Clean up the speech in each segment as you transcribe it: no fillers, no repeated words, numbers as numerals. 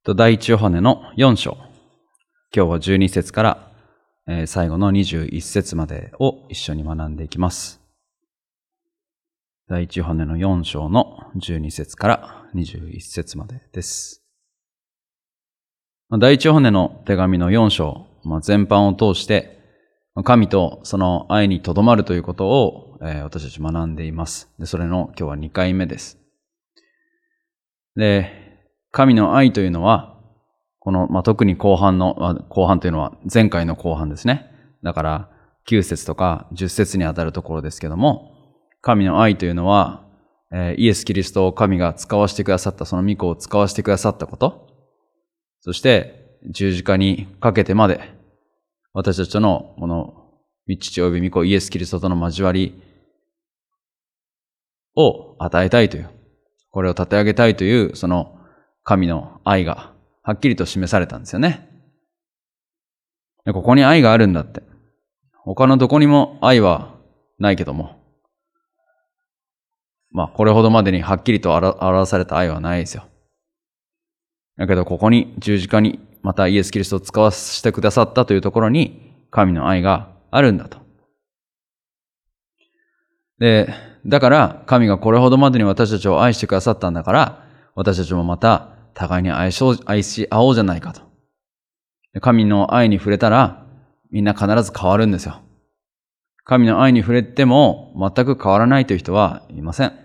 第一ヨハネの4章。今日は12節から、最後の21節までを一緒に学んでいきます。第一ヨハネの4章の12節から21節までです。第一ヨハネの手紙の4章、全般を通して、神とその愛にとどまるということを、私たち学んでいます。で、それの今日は2回目です。で、神の愛というのは、この、特に後半というのは前回の後半ですね。だから9節とか10節にあたるところですけども、神の愛というのは、イエス・キリストを神が使わせてくださった、その御子を使わせてくださったこと、そして十字架にかけてまで、私たちとのこの父および御子イエス・キリストとの交わりを与えたいという、これを立て上げたいという、その神の愛がはっきりと示されたんですよね。で、ここに愛があるんだって。他のどこにも愛はないけども、これほどまでにはっきりと表された愛はないですよ。だけどここに十字架にまたイエス・キリストを使わせてくださったというところに神の愛があるんだと。で、だから神がこれほどまでに私たちを愛してくださったんだから、私たちもまた互いに愛し合おうじゃないかと。神の愛に触れたらみんな必ず変わるんですよ。神の愛に触れても全く変わらないという人はいません。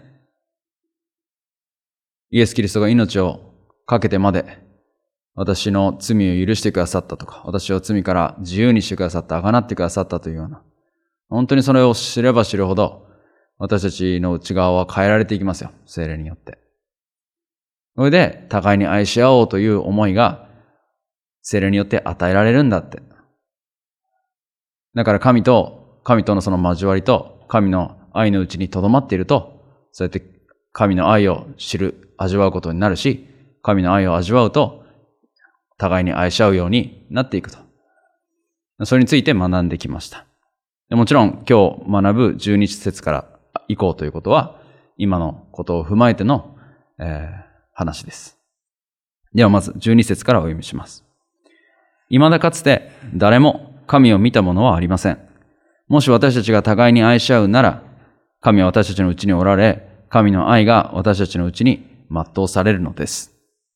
イエス・キリストが命をかけてまで私の罪を許してくださったとか、私を罪から自由にしてくださった、贖ってくださったというような、本当にそれを知れば知るほど私たちの内側は変えられていきますよ、聖霊によって。それで互いに愛し合おうという思いが聖霊によって与えられるんだって。だから神とのその交わりと神の愛のうちに留まっていると、そうやって神の愛を味わうことになるし、神の愛を味わうと互いに愛し合うようになっていくと。それについて学んできました。もちろん今日学ぶ12節から以降ということは今のことを踏まえての、話です。ではまず12節からお読みします。未だかつて誰も神を見た者はありません。もし私たちが互いに愛し合うなら、神は私たちのうちにおられ、神の愛が私たちのうちに全うされるのです。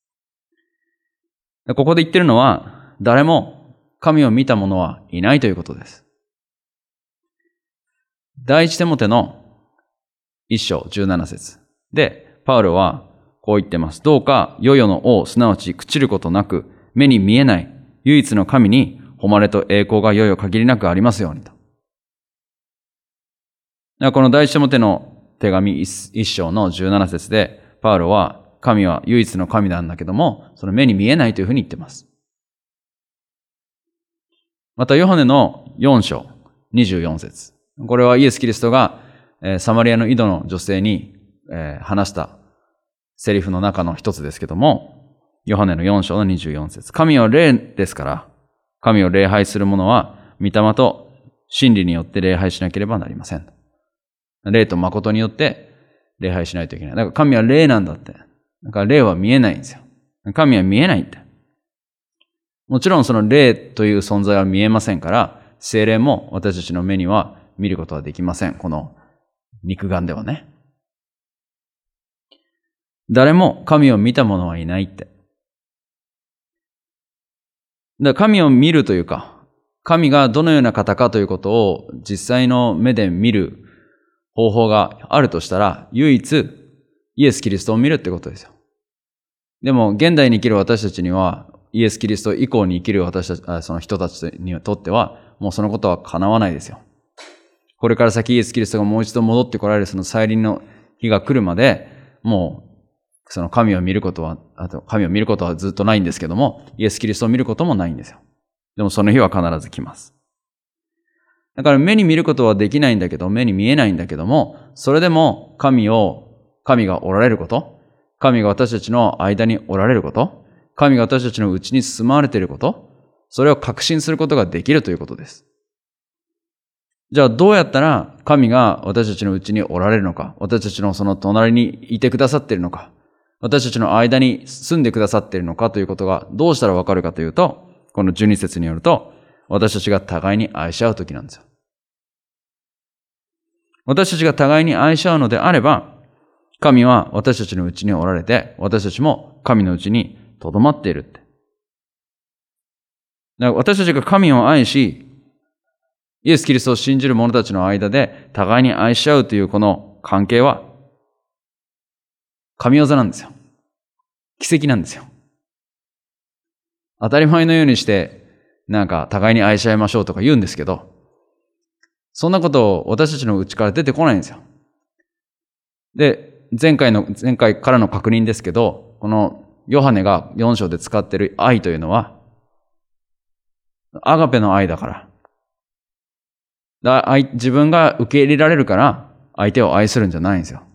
ここで言ってるのは、誰も神を見た者はいないということです。第一テモテの1章17節で、パウロはこう言ってます。どうか世々の王、すなわち朽ちることなく、目に見えない唯一の神に誉れと栄光が世々限りなくありますようにと。この第一テモテの手紙1章の17節で、パウロは神は唯一の神なんだけども、その目に見えないというふうに言っています。またヨハネの4章24節。これはイエス・キリストがサマリアの井戸の女性に話したセリフの中の一つですけども、ヨハネの4章の24節。神は霊ですから、神を礼拝する者は御霊と真理によって礼拝しなければなりません。霊と誠によって礼拝しないといけない。だから神は霊なんだって。だから霊は見えないんですよ。神は見えないって。もちろんその霊という存在は見えませんから、聖霊も私たちの目には見ることはできません。この肉眼ではね。誰も神を見た者はいないって。だから神を見るというか、神がどのような方かということを実際の目で見る方法があるとしたら、唯一イエス・キリストを見るってことですよ。でも現代に生きる私たちには、イエス・キリスト以降に生きるその人たちにとっては、もうそのことは叶わないですよ。これから先イエス・キリストがもう一度戻ってこられるその再臨の日が来るまで、もうその神を見ることはずっとないんですけども、イエス・キリストを見ることもないんですよ。でもその日は必ず来ます。だから目に見ることはできないんだけど、目に見えないんだけども、それでも神がおられること、神が私たちの間におられること、神が私たちのうちに住まわれていること、それを確信することができるということです。じゃあどうやったら神が私たちのうちにおられるのか、私たちのその隣にいてくださっているのか、 私たちの間に住んでくださっているのかということがどうしたらわかるかというと、この12節によると、私たちが互いに愛し合うときなんですよ。私たちが互いに愛し合うのであれば、神は私たちのうちにおられて、私たちも神のうちに留まっているって。だから私たちが神を愛し、イエス・キリストを信じる者たちの間で互いに愛し合うというこの関係は、神業なんですよ。奇跡なんですよ。当たり前のようにして、互いに愛し合いましょうとか言うんですけど、そんなことを私たちのうちから出てこないんですよ。で、前回からの確認ですけど、このヨハネが4章で使っている愛というのは、アガペの愛だから。自分が受け入れられるから相手を愛するんじゃないんですよ。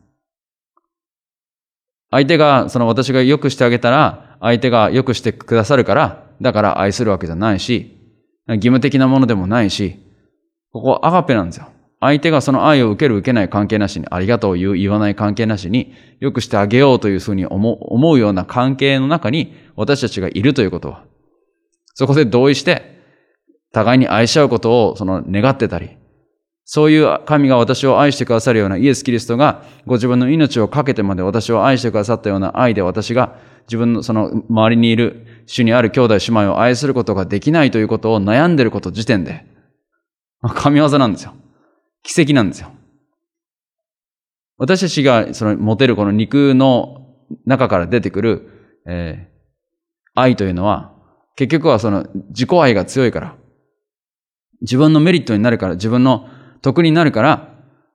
相手が、私が良くしてあげたら、相手が良くしてくださるから、だから愛するわけじゃないし、義務的なものでもないし、ここはアガペなんですよ。相手がその愛を受ける受けない関係なしに、ありがとうを言わない関係なしに、良くしてあげようというふうに思うような関係の中に私たちがいるということは、そこで同意して、互いに愛し合うことを願ってたり、そういう神が私を愛してくださるようなイエス・キリストがご自分の命を懸けてまで私を愛してくださったような愛で私が自分の周りにいる主にある兄弟姉妹を愛することができないということを悩んでいること時点で神業なんですよ。奇跡なんですよ。私たちが持てるこの肉の中から出てくる、愛というのは結局は自己愛が強いから、自分のメリットになるから、自分の得になるから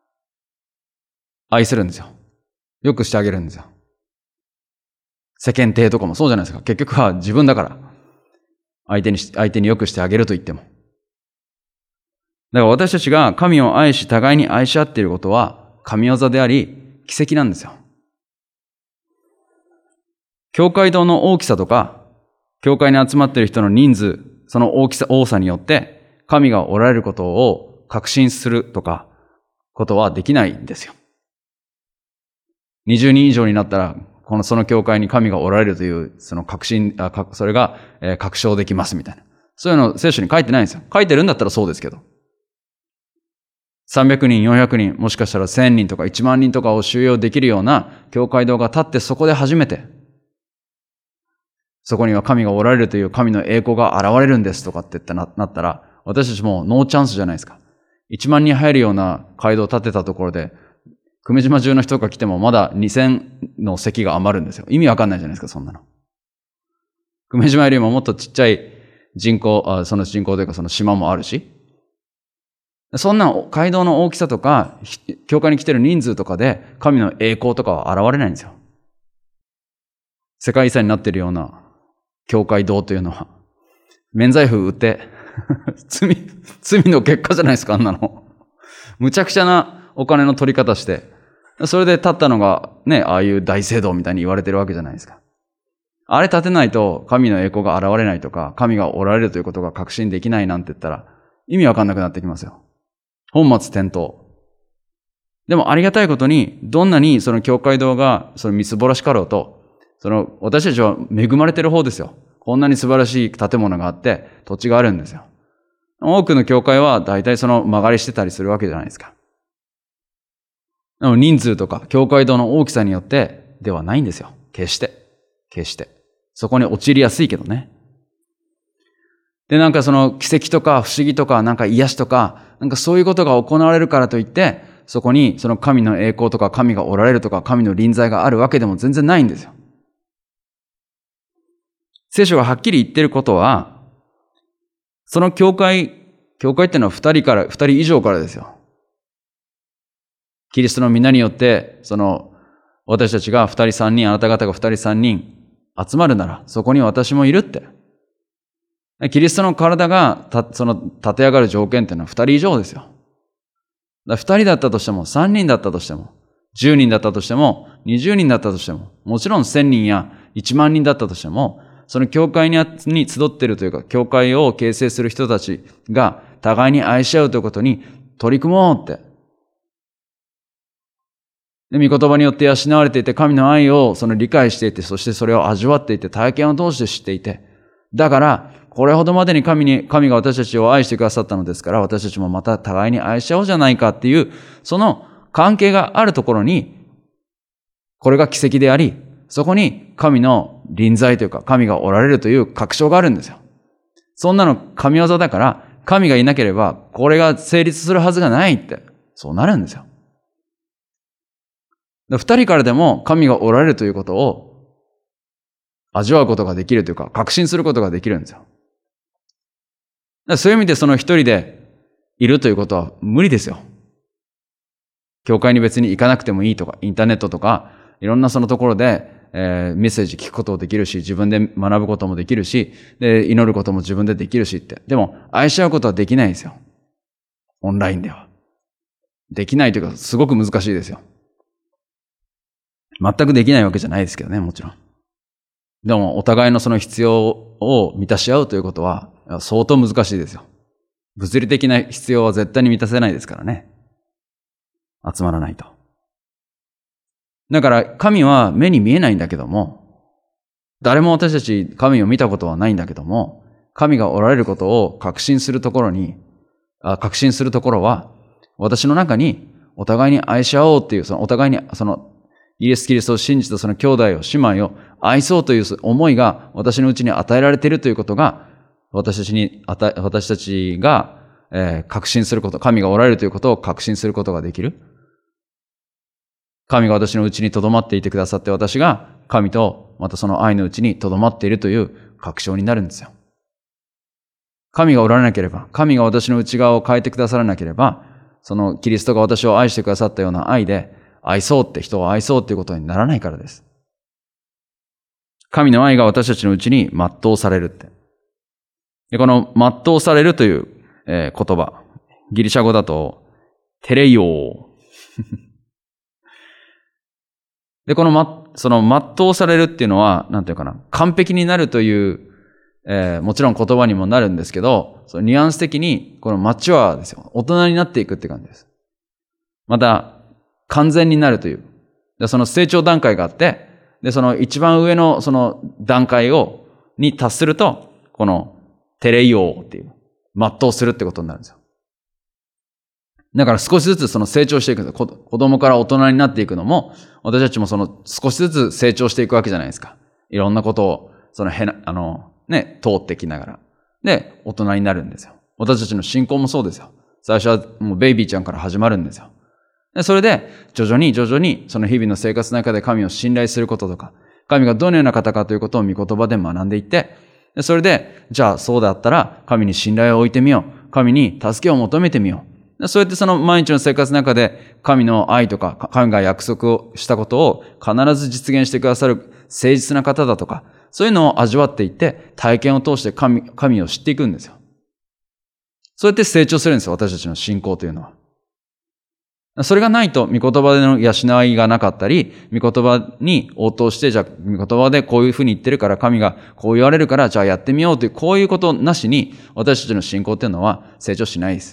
愛するんですよ。よくしてあげるんですよ。世間体とかもそうじゃないですか。結局は自分だから相手によくしてあげると言っても。だから私たちが神を愛し互いに愛し合っていることは神業であり奇跡なんですよ。教会堂の大きさとか、教会に集まっている人の人数、その多さによって神がおられることを確信するとかことはできないんですよ。20人以上になったらその教会に神がおられるというそれが確証できますみたいな、そういうの聖書に書いてないんですよ。書いてるんだったらそうですけど、300人400人もしかしたら1000人とか1万人とかを収容できるような教会堂が立って、そこで初めてそこには神がおられるという神の栄光が現れるんですとかってなったら、私たちもノーチャンスじゃないですか。1万人入るような街道を建てたところで、久米島中の人が来てもまだ2000の席が余るんですよ。意味わかんないじゃないですか、そんなの。久米島よりももっとちっちゃい人口、その人口というかその島もあるし、そんな街道の大きさとか、教会に来てる人数とかで神の栄光とかは現れないんですよ。世界遺産になっているような教会堂というのは、免罪符売って罪の結果じゃないですか、あんなの。むちゃくちゃなお金の取り方して、それで建ったのがね、ああいう大聖堂みたいに言われてるわけじゃないですか。あれ建てないと神の栄光が現れないとか、神がおられるということが確信できないなんて言ったら、意味わかんなくなってきますよ。本末転倒。でもありがたいことに、どんなにその教会堂がみすぼらしかろうと、私たちは恵まれてる方ですよ。こんなに素晴らしい建物があって、土地があるんですよ。多くの教会は大体曲がりしてたりするわけじゃないですか。人数とか教会堂の大きさによってではないんですよ。決して。そこに陥りやすいけどね。で、奇跡とか不思議とか癒しとか、そういうことが行われるからといって、そこに神の栄光とか神がおられるとか神の臨在があるわけでも全然ないんですよ。聖書がはっきり言ってることは、その教会っていうのは2人以上からですよ。キリストの皆によって、私たちが2人3人、あなた方が2人3人集まるなら、そこに私もいるって。キリストの体が立て上がる条件っていうのは2人以上ですよ。2人だったとしても、3人だったとしても、10人だったとしても、20人だったとしても、もちろん1000人や1万人だったとしても、その教会に集っているというか、教会を形成する人たちが互いに愛し合うということに取り組もうって。 で、御言葉によって養われていて、神の愛を理解していて、そしてそれを味わっていて、体験を通して知っていて、だから、これほどまでに神が私たちを愛してくださったのですから、私たちもまた互いに愛し合おうじゃないかっていう、その関係があるところに、これが奇跡であり、そこに神の臨在というか、神がおられるという確証があるんですよ。そんなの神業だから、神がいなければ、これが成立するはずがないって、そうなるんですよ。二人からでも神がおられるということを味わうことができるというか、確信することができるんですよ。そういう意味で一人でいるということは無理ですよ。教会に別に行かなくてもいいとか、インターネットとか、いろんなところで、メッセージ聞くこともできるし、自分で学ぶこともできるし、で、祈ることも自分でできるしって。でも、愛し合うことはできないんですよ。オンラインでは。できないというか、すごく難しいですよ。全くできないわけじゃないですけどね、もちろん。でも、お互いの必要を満たし合うということは、相当難しいですよ。物理的な必要は絶対に満たせないですからね。集まらないと。だから、神は目に見えないんだけども、誰も私たち神を見たことはないんだけども、神がおられることを確信するところは、私の中にお互いに愛し合おうっていう、お互いにイエス・キリストを信じた兄弟を、姉妹を愛そうという思いが私のうちに与えられているということが、私たちが、確信すること、神がおられるということを確信することができる。神が私のうちに留まっていてくださって、私が神とまたその愛のうちに留まっているという確証になるんですよ。神がおられなければ、神が私の内側を変えてくださらなければ、キリストが私を愛してくださったような愛で、人を愛そうっていうことにならないからです。神の愛が私たちのうちに全うされるって。で、この全うされるという、言葉、ギリシャ語だと、テレイオー。で、全うされるっていうのは、なんていうかな、完璧になるという、もちろん言葉にもなるんですけど、ニュアンス的に、このマチュアですよ。大人になっていくって感じです。また、完全になるという。で、成長段階があって、で、一番上の段階に達すると、このテレイオーっていう、全うするってことになるんですよ。だから少しずつ成長していくんです。子供から大人になっていくのも、私たちも少しずつ成長していくわけじゃないですか。いろんなことを、通ってきながら。で、大人になるんですよ。私たちの信仰もそうですよ。最初はもうベイビーちゃんから始まるんですよ。で、それで、徐々に、日々の生活の中で神を信頼することとか、神がどのような方かということを御言葉で学んでいって、でそれで、じゃあそうだったら、神に信頼を置いてみよう。神に助けを求めてみよう。そうやって毎日の生活の中で、神の愛とか、神が約束をしたことを必ず実現してくださる誠実な方だとか、そういうのを味わっていって、体験を通して神を知っていくんですよ。そうやって成長するんですよ、私たちの信仰というのは。それがないと、御言葉での養いがなかったり、御言葉に応答して、じゃあ、御言葉でこういうふうに言ってるから、神がこう言われるから、じゃあやってみようという、こういうことなしに、私たちの信仰っていうのは成長しないです。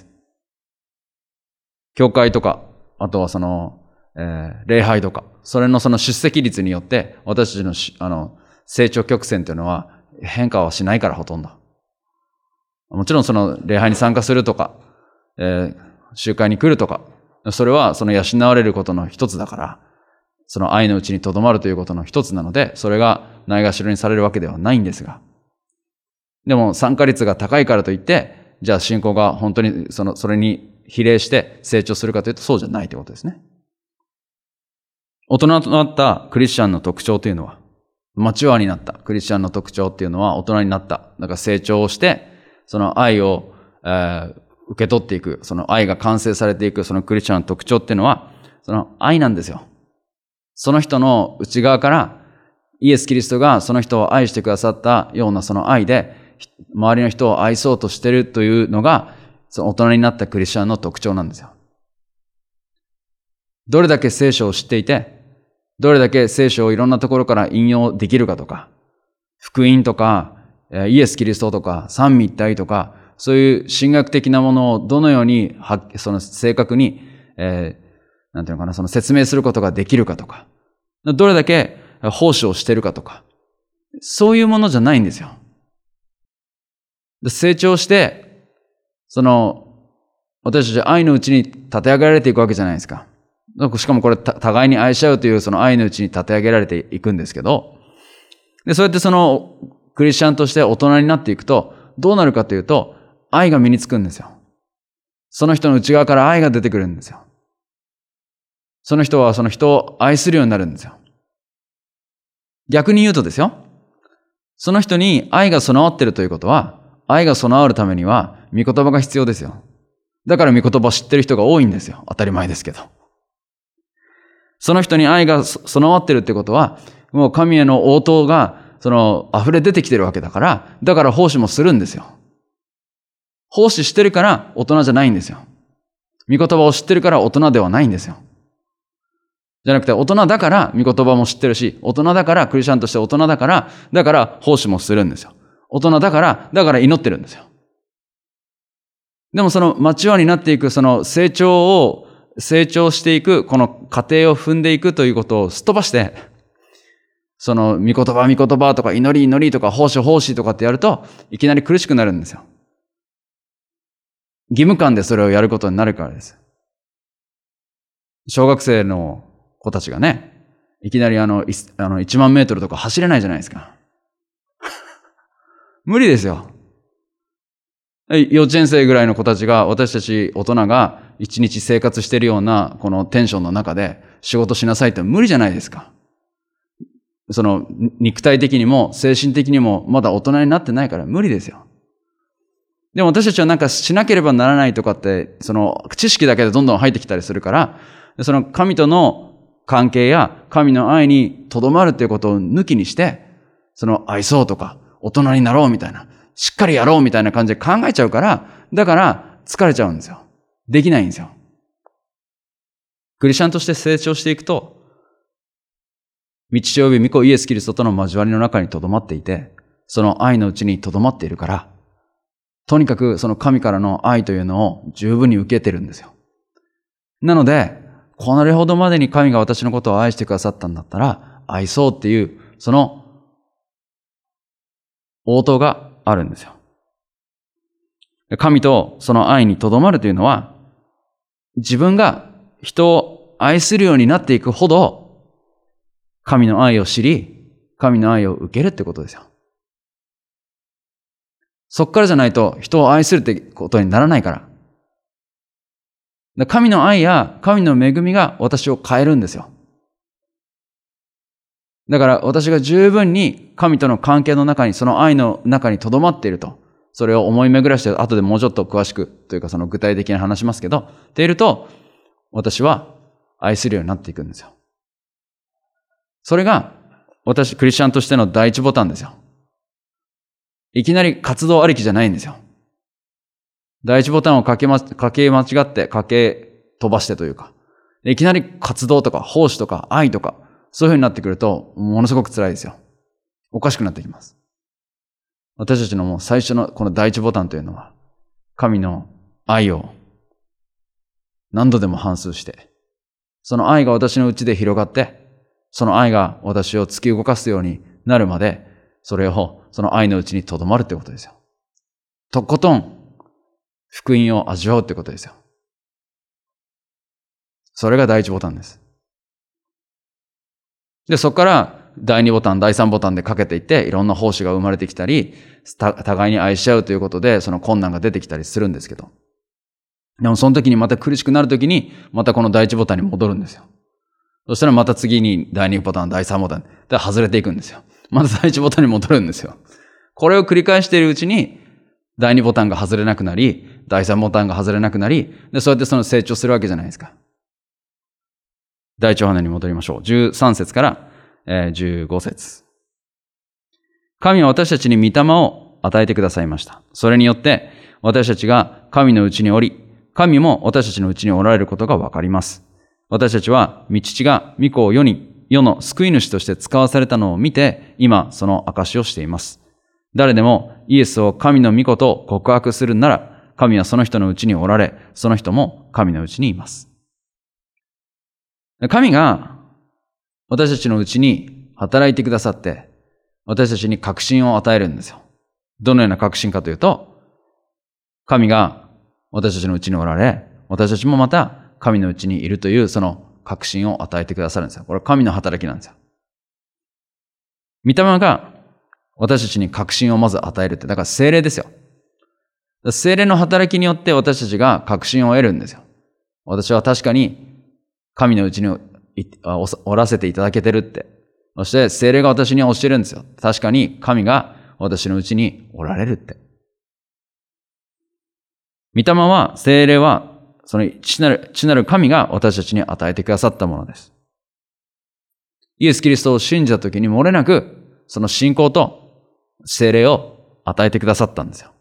教会とか、あとは礼拝とか、それの出席率によって、私たちの成長曲線というのは変化はしないから、ほとんど。もちろん礼拝に参加するとか、集会に来るとか、それは養われることの一つだから、愛のうちに留まるということの一つなので、それがないがしろにされるわけではないんですが。でも参加率が高いからといって、じゃあ信仰が本当にそれに比例して成長するかというとそうじゃないということですね。大人となったクリスチャンの特徴というのは、マチュアになったクリスチャンの特徴っていうのは大人になった。だから成長をして、愛を、受け取っていく、愛が完成されていく、クリスチャンの特徴っていうのは、愛なんですよ。その人の内側から、イエス・キリストがその人を愛してくださったような愛で、周りの人を愛そうとしているというのが、大人になったクリスチャンの特徴なんですよ。どれだけ聖書を知っていて、どれだけ聖書をいろんなところから引用できるかとか、福音とか、イエス・キリストとか、三位一体とか、そういう神学的なものをどのように、正確に、 なんていうのかな、その説明することができるかとか、どれだけ奉仕をしてるかとか、そういうものじゃないんですよ。成長して、私たち愛のうちに立て上げられていくわけじゃないですか。しかもこれ互いに愛し合うというその愛のうちに立て上げられていくんですけど、で、そうやってクリスチャンとして大人になっていくと、どうなるかというと、愛が身につくんですよ。その人の内側から愛が出てくるんですよ。その人はその人を愛するようになるんですよ。逆に言うとですよ、その人に愛が備わっているということは、愛が備わるためには、御言葉が必要ですよ。だから御言葉を知ってる人が多いんですよ。当たり前ですけど。その人に愛が備わっているということは、もう神への応答が、溢れ出てきてるわけだから、だから奉仕もするんですよ。奉仕してるから大人じゃないんですよ。御言葉を知ってるから大人ではないんですよ。じゃなくて、大人だから御言葉も知ってるし、大人だからクリスチャンとして大人だから奉仕もするんですよ。大人だから祈ってるんですよ。でもマチュアになっていく成長していくこの過程を踏んでいくということをすっ飛ばして、御言葉とか祈りとか奉仕とかってやるといきなり苦しくなるんですよ。義務感でそれをやることになるからです。小学生の子たちがね、いきなり1万メートルとか走れないじゃないですか。無理ですよ。幼稚園生ぐらいの子たちが、私たち大人が一日生活しているようなこのテンションの中で仕事しなさいって無理じゃないですか。肉体的にも精神的にもまだ大人になってないから無理ですよ。でも私たちはなんかしなければならないとかって、知識だけでどんどん入ってきたりするから、神との関係や神の愛にとどまるということを抜きにして、愛そうとか大人になろうみたいな、しっかりやろうみたいな感じで考えちゃうから、だから疲れちゃうんですよ。できないんですよ。クリスチャンとして成長していくと、道父及び御子イエス・キリストとの交わりの中にとどまっていて、その愛のうちにとどまっているから、とにかくその神からの愛というのを十分に受けてるんですよ。なので、これほどまでに神が私のことを愛してくださったんだったら、愛そうっていう、応答があるんですよ。神とその愛にとどまるというのは、自分が人を愛するようになっていくほど、神の愛を知り、神の愛を受けるってことですよ。そっからじゃないと人を愛するってことにならないから。神の愛や神の恵みが私を変えるんですよ。だから私が十分に神との関係の中に、その愛の中に留まっていると、それを思い巡らして、後でもうちょっと詳しくというか具体的に話しますけど、っていると、私は愛するようになっていくんですよ。それがクリスチャンとしての第一ボタンですよ。いきなり活動ありきじゃないんですよ。第一ボタンをかけ間違って、かけ飛ばしてというか、いきなり活動とか奉仕とか愛とか、そういう風になってくると、ものすごく辛いですよ。おかしくなってきます。私たちのもう最初のこの第一ボタンというのは、神の愛を何度でも反芻して、その愛が私のうちで広がって、その愛が私を突き動かすようになるまで、その愛のうちにとどまるってことですよ。とことん、福音を味わうってことですよ。それが第一ボタンです。で、そこから第二ボタン、第三ボタンでかけていって、いろんな奉仕が生まれてきたり、互いに愛し合うということで、その困難が出てきたりするんですけど。でもその時にまた苦しくなる時に、またこの第一ボタンに戻るんですよ。そしたらまた次に第二ボタン、第三ボタンで外れていくんですよ。また第一ボタンに戻るんですよ。これを繰り返しているうちに、第二ボタンが外れなくなり、第三ボタンが外れなくなり、で、そうやって成長するわけじゃないですか。第一ヨハネに戻りましょう。13節から15節。神は私たちに御霊を与えてくださいました。それによって私たちが神のうちにおり、神も私たちのうちにおられることがわかります。私たちは御父が御子を世の救い主として使わされたのを見て、今その証しをしています。誰でもイエスを神の御子と告白するなら、神はその人のうちにおられ、その人も神のうちにいます。 神が私たちのうちに働いてくださって、私たちに確信を与えるんですよ。どのような確信かというと、神が私たちのうちにおられ、私たちもまた神のうちにいるというその確信を与えてくださるんですよ。これは神の働きなんですよ。御霊が私たちに確信をまず与えるって、だから聖霊ですよ。聖霊の働きによって私たちが確信を得るんですよ。私は確かに神のうちにおらせていただけてるって。そして聖霊が私に教えるんですよ。確かに神が私のうちにおられるって。御霊は、聖霊は、その父なる神が私たちに与えてくださったものです。イエス・キリストを信じたときに漏れなく、その信仰と聖霊を与えてくださったんですよ。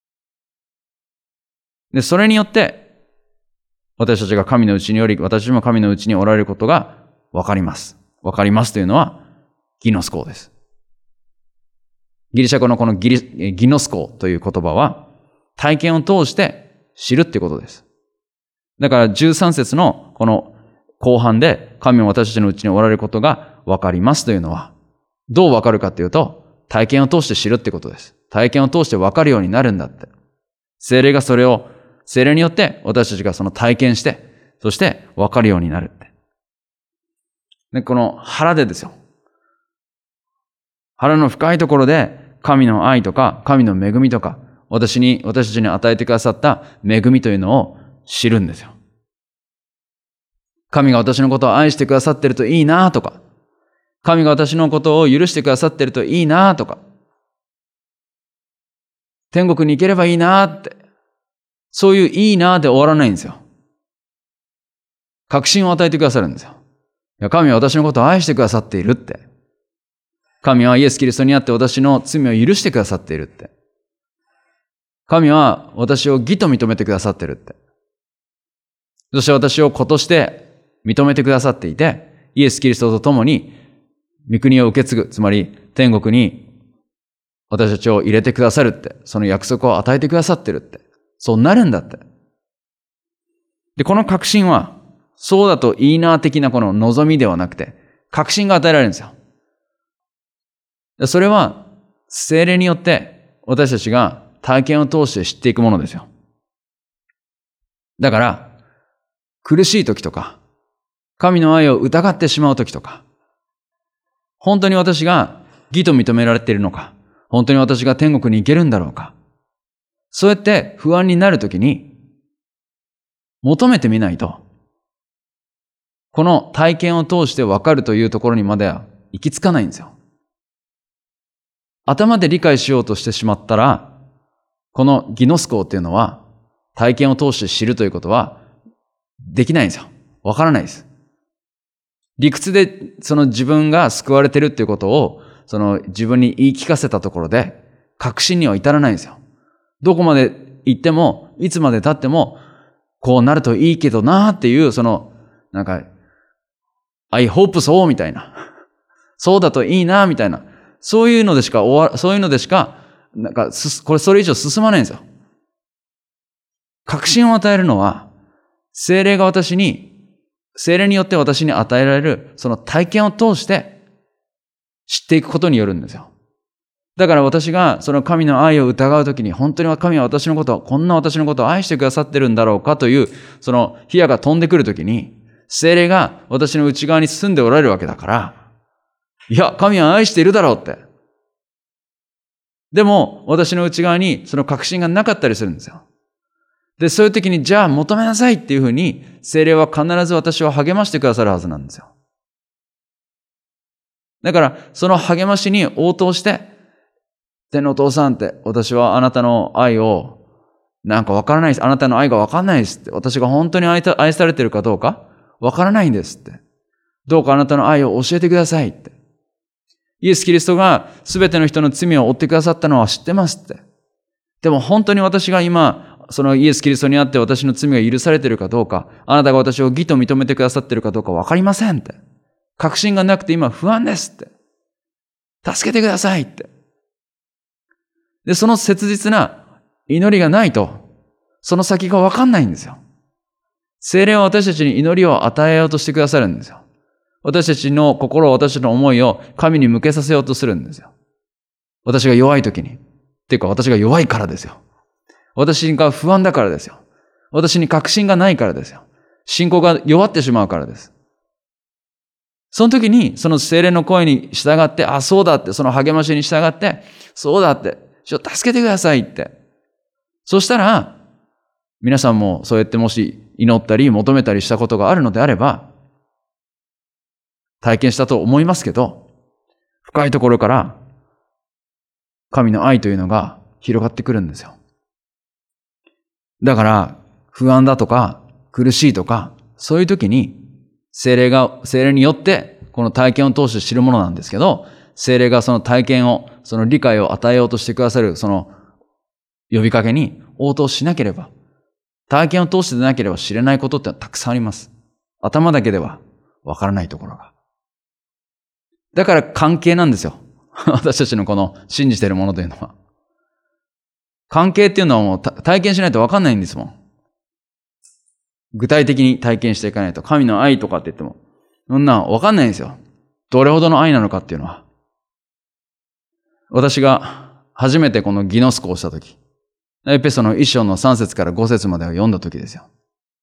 で、それによって、私たちが神のうちにより、私も神のうちにおられることがわかります。わかりますというのは、ギノスコです。ギリシャ語のこのギノスコという言葉は、体験を通して知るっていうことです。だから13節のこの後半で、神は私たちのうちにおられることがわかりますというのは、どうわかるかというと、体験を通して知るってことです。体験を通してわかるようになるんだって。聖霊がそれを、聖霊によって私たちがその体験して、そしてわかるようになるって。で、この腹でですよ。腹の深いところで神の愛とか神の恵みとか私たちに与えてくださった恵みというのを知るんですよ。神が私のことを愛してくださってるといいなとか、神が私のことを許してくださってるといいなとか、天国に行ければいいなって、そういういいなで終わらないんですよ。確信を与えてくださるんですよ。いや、神は私のことを愛してくださっているって。神はイエス・キリストにあって私の罪を許してくださっているって。神は私を義と認めてくださってるって。そして私を子として認めてくださっていて、イエス・キリストと共に御国を受け継ぐ、つまり天国に私たちを入れてくださるって、その約束を与えてくださってるって。そうなるんだって。で、この確信は、そうだといいな的なこの望みではなくて、確信が与えられるんですよ。それは、聖霊によって私たちが体験を通して知っていくものですよ。だから、苦しい時とか、神の愛を疑ってしまう時とか、本当に私が義と認められているのか、本当に私が天国に行けるんだろうか、そうやって不安になる時に、求めてみないと、この体験を通して分かるというところにまでは行き着かないんですよ。頭で理解しようとしてしまったら、このギノスコっていうのは、体験を通して知るということは、できないんですよ。わからないです。理屈でその自分が救われてるっていうことを、その自分に言い聞かせたところで、確信には至らないんですよ。どこまで行っても、いつまで経っても、こうなるといいけどなーっていう、その、なんか、I hope so みたいな。そうだといいなみたいな。そういうのでしか、なんか、それ以上進まないんですよ。確信を与えるのは、聖霊によって私に与えられる、その体験を通して知っていくことによるんですよ。だから私がその神の愛を疑うときに、本当に神は私のことを、こんな私のことを愛してくださってるんだろうかという、その火矢が飛んでくるときに、聖霊が私の内側に住んでおられるわけだから、いや、神は愛しているだろうって。でも、私の内側にその確信がなかったりするんですよ。で、そういう時に、じゃあ求めなさいっていうふうに、聖霊は必ず私を励ましてくださるはずなんですよ。だから、その励ましに応答して、天のお父さんって、私はあなたの愛を、なんかわからないです。あなたの愛がわからないですって。私が本当に愛されてるかどうか、わからないんですって。どうかあなたの愛を教えてくださいって。イエス・キリストが全ての人の罪を負ってくださったのは知ってますって。でも本当に私が今、そのイエス・キリストにあって私の罪が許されているかどうか、あなたが私を義と認めてくださっているかどうかわかりませんって。確信がなくて今不安ですって。助けてくださいって。で、その切実な祈りがないと、その先がわかんないんですよ。 聖霊は私たちに祈りを与えようとしてくださるんですよ。私たちの心を、私たちの思いを神に向けさせようとするんですよ。私が弱い時に。っていうか私が弱いからですよ。私が不安だからですよ。私に確信がないからですよ。信仰が弱ってしまうからです。その時に、その聖霊の声に従って、あ、そうだって、その励ましに従って、そうだって、助けてくださいって。そしたら、皆さんもそうやってもし祈ったり求めたりしたことがあるのであれば、体験したと思いますけど、深いところから神の愛というのが広がってくるんですよ。だから、不安だとか苦しいとか、そういう時に聖霊によってこの体験を通して知るものなんですけど、聖霊がその体験を、その理解を与えようとしてくださるその呼びかけに応答しなければ、体験を通してでなければ知れないことってたくさんあります。頭だけではわからないところが。だから関係なんですよ。私たちのこの信じているものというのは。関係っていうのはもう体験しないとわかんないんですもん。具体的に体験していかないと。神の愛とかって言っても、そんなわかんないんですよ。どれほどの愛なのかっていうのは。私が初めてこのギノスコをしたとき、エペソの1章の3節から5節までを読んだときですよ。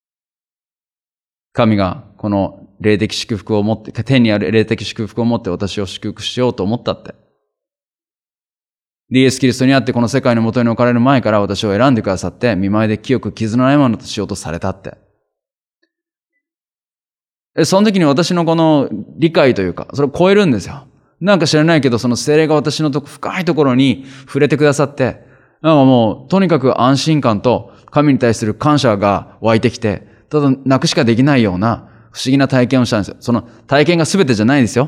神がこの霊的祝福を持って、天にある霊的祝福を持って私を祝福しようと思ったって。イエス・キリストにあってこの世界の元に置かれる前から私を選んでくださって、見舞いで清く傷のないものとしようとされたって。その時に私のこの理解というか、それを超えるんですよ。なんか知らないけど、その聖霊が私の深いところに触れてくださって、なんかもう、とにかく安心感と神に対する感謝が湧いてきて、ただ泣くしかできないような不思議な体験をしたんですよ。その体験が全てじゃないですよ。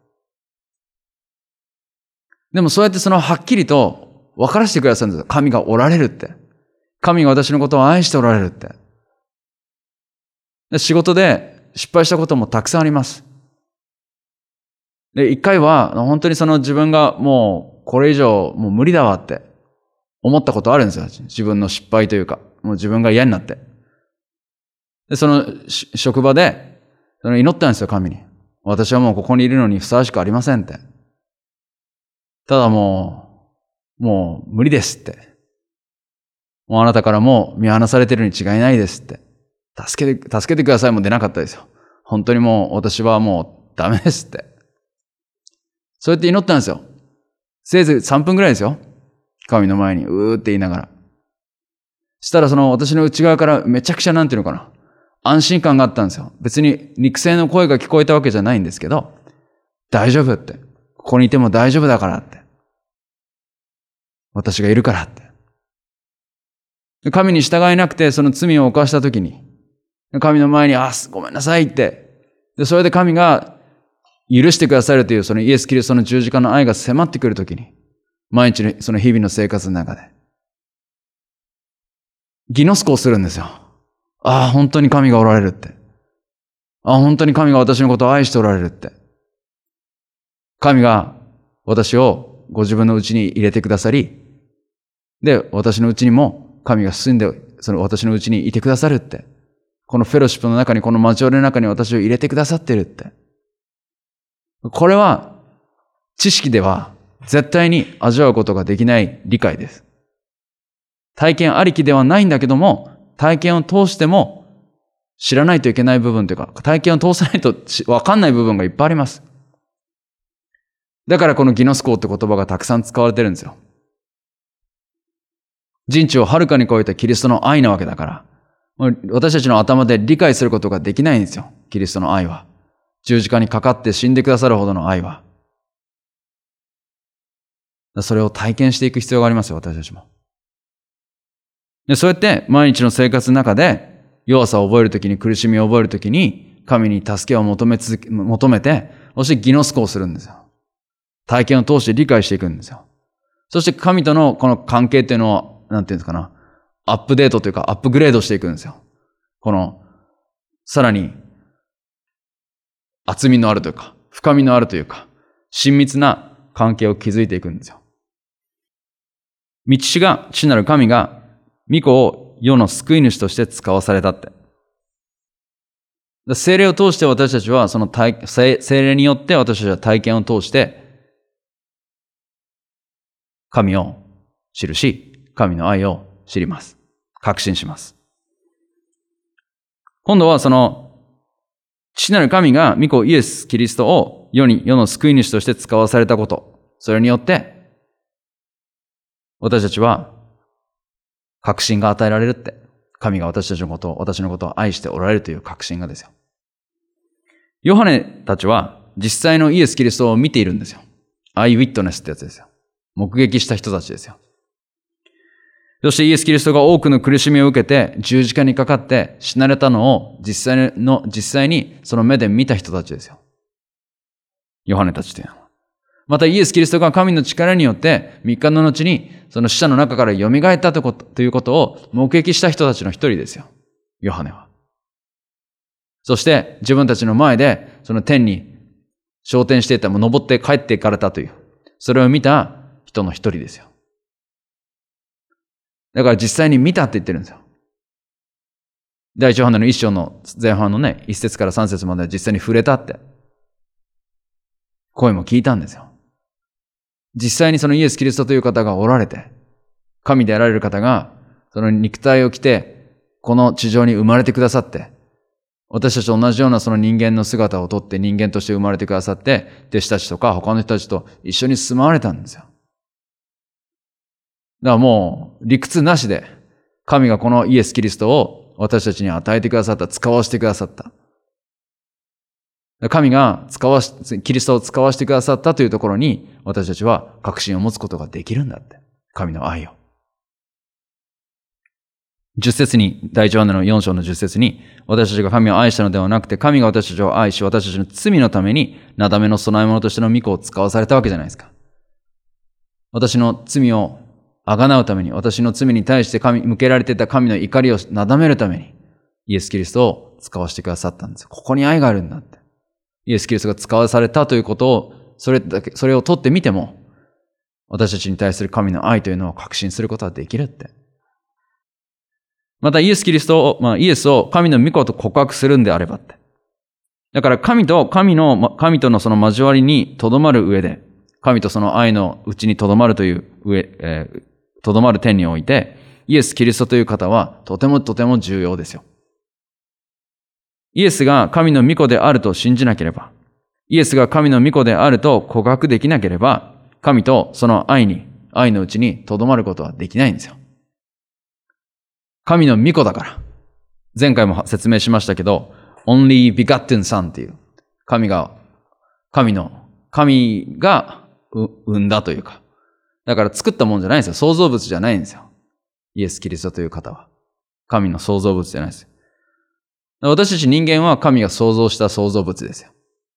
でもそうやってそのはっきりと分からせてくださるんですよ。神がおられるって。神が私のことを愛しておられるって。で、仕事で失敗したこともたくさんあります。で、一回は本当にその自分がもうこれ以上もう無理だわって思ったことあるんですよ。自分の失敗というか、もう自分が嫌になって。で、その職場で祈ったんですよ、神に。私はもうここにいるのにふさわしくありませんって。ただもう無理ですって。もうあなたからもう見放されてるに違いないですって。助けてくださいも出なかったですよ。本当にもう私はもうダメですって。そうやって祈ったんですよ。せいぜい3分ぐらいですよ。神の前にうーって言いながら。したらその私の内側からめちゃくちゃなんていうのかな。安心感があったんですよ。別に肉声の声が聞こえたわけじゃないんですけど、大丈夫って。ここにいても大丈夫だからって。私がいるからって。神に従えなくてその罪を犯したときに、神の前に、ごめんなさいって。で、それで神が許してくださるというそのイエス・キリストの十字架の愛が迫ってくるときに、毎日のその日々の生活の中で、ギノスコをするんですよ。本当に神がおられるって。本当に神が私のことを愛しておられるって。神が私をご自分のうちに入れてくださり、で、私のうちにも神が住んで、その私のうちにいてくださるって。このフェロシップの中に、この交わりの中に私を入れてくださってるって。これは知識では絶対に味わうことができない理解です。体験ありきではないんだけども、体験を通しても知らないといけない部分というか、体験を通さないとわかんない部分がいっぱいあります。だからこのギノスコって言葉がたくさん使われてるんですよ。人知をはるかに超えたキリストの愛なわけだから、私たちの頭で理解することができないんですよ。キリストの愛は。十字架にかかって死んでくださるほどの愛は。それを体験していく必要がありますよ、私たちも。で、そうやって毎日の生活の中で弱さを覚えるときに、苦しみを覚えるときに、神に助けを求めて、そしてギノスコをするんですよ。体験を通して理解していくんですよ。そして神とのこの関係っていうのを、なんていうんですかな、アップデートというかアップグレードしていくんですよ。この、さらに、厚みのあるというか、深みのあるというか、親密な関係を築いていくんですよ。道師が、父なる神が、御子を世の救い主として使わされたって。 聖霊を通して私たちは、その聖霊によって私たちは体験を通して、神を知るし、神の愛を知ります。確信します。今度はその、父なる神が御子イエス・キリストを世の救い主として使わされたこと。それによって、私たちは確信が与えられるって。神が私のことを愛しておられるという確信がですよ。ヨハネたちは実際のイエス・キリストを見ているんですよ。アイウィットネスってやつですよ。目撃した人たちですよ。そしてイエス・キリストが多くの苦しみを受けて十字架にかかって死なれたのを実際にその目で見た人たちですよ。ヨハネたちというのは。またイエス・キリストが神の力によって3日の後にその死者の中から蘇ったということを目撃した人たちの一人ですよ。ヨハネは。そして自分たちの前でその天に昇天していた、登って帰っていかれたという、それを見た人の一人ですよ。だから実際に見たって言ってるんですよ。第一ヨハネの1章の前半のね、1節から3節まで実際に触れたって。声も聞いたんですよ。実際にそのイエス・キリストという方がおられて、神であられる方が、その肉体を着て、この地上に生まれてくださって、私たちと同じようなその人間の姿をとって人間として生まれてくださって、弟子たちとか他の人たちと一緒に住まわれたんですよ。だからもう理屈なしで、神がこのイエス・キリストを私たちに与えてくださった、使わせてくださった。神がキリストを使わせてくださったというところに、私たちは確信を持つことができるんだって。神の愛を。10節に、第一ヨハネの4章の10節に、私たちが神を愛したのではなくて、神が私たちを愛し、私たちの罪のために、なだめの供え物としての御子を使わされたわけじゃないですか。私の罪をあがなうために、私の罪に対して向けられていた神の怒りをなだめるために、イエス・キリストを使わせてくださったんです。ここに愛があるんだって。イエス・キリストが使わされたということを、それを取ってみても、私たちに対する神の愛というのを確信することができるって。またイエスを神の御子と告白するんであればって。だから神とのその交わりにとどまる上で、神とその愛のうちにとどまるというとどまる点において、イエス・キリストという方はとてもとても重要ですよ。イエスが神の御子であると信じなければ、イエスが神の御子であると告白できなければ、神とその愛のうちにとどまることはできないんですよ。神の御子だから。前回も説明しましたけど、only begotten son っていう、神が生んだというか。だから作ったもんじゃないんですよ。創造物じゃないんですよ。イエス・キリストという方は。神の創造物じゃないですよ。私たち人間は神が創造した創造物ですよ。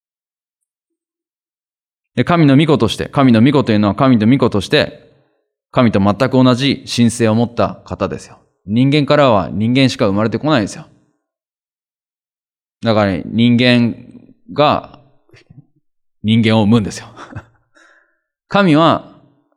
で、神の御子として、神の御子というのは神の御子として、神と全く同じ神性を持った方ですよ。人間からは人間しか生まれてこないんですよ。だから、人間が人間を生むんですよ。神が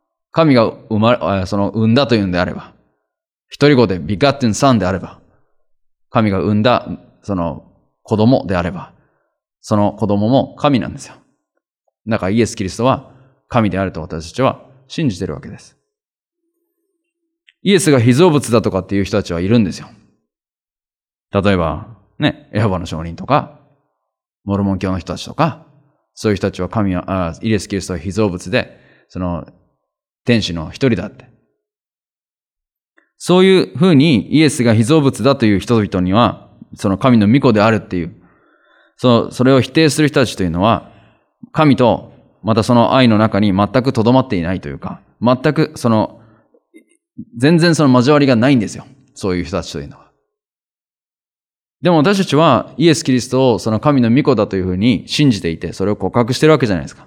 生んだというんであれば、一人子でbegotten sonであれば、神が生んだその子供であれば、その子供も神なんですよ。だからイエス・キリストは神であると私たちは信じているわけです。イエスが被造物だとかっていう人たちはいるんですよ。例えば、ね、エホバの証人とか、モルモン教の人たちとか、そういう人たちはイエス・キリストは被造物で、その天使の一人だって。そういうふうにイエスが被造物だという人々には、その神の御子であるっていう、それを否定する人たちというのは、神とまたその愛の中に全くとどまっていないというか、全然その交わりがないんですよ。そういう人たちというのは。でも私たちはイエス・キリストをその神の御子だというふうに信じていて、それを告白しているわけじゃないですか。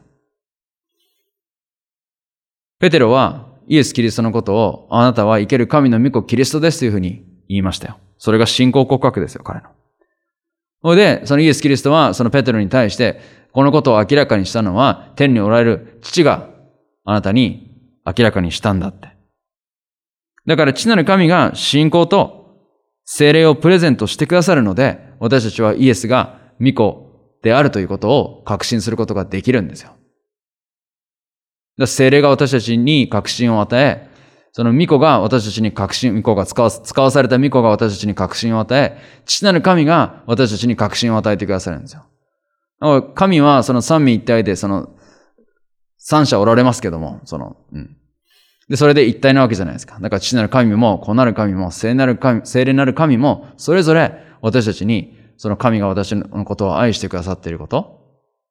ペテロはイエス・キリストのことを、あなたは生ける神の御子キリストですというふうに言いましたよ。それが信仰告白ですよ、彼の。それで、そのイエス・キリストはそのペテロに対して、このことを明らかにしたのは、天におられる父があなたに明らかにしたんだって。だから父なる神が信仰と聖霊をプレゼントしてくださるので、私たちはイエスが御子であるということを確信することができるんですよ。聖霊が私たちに確信を与え、その御子が私たちに確信、御子が使わされた御子が私たちに確信を与え、父なる神が私たちに確信を与えてくださるんですよ。神はその三位一体で三者おられますけども、で、それで一体なわけじゃないですか。だから父なる神も子なる神も聖霊なる神も、それぞれ私たちにその神が私のことを愛してくださっていること、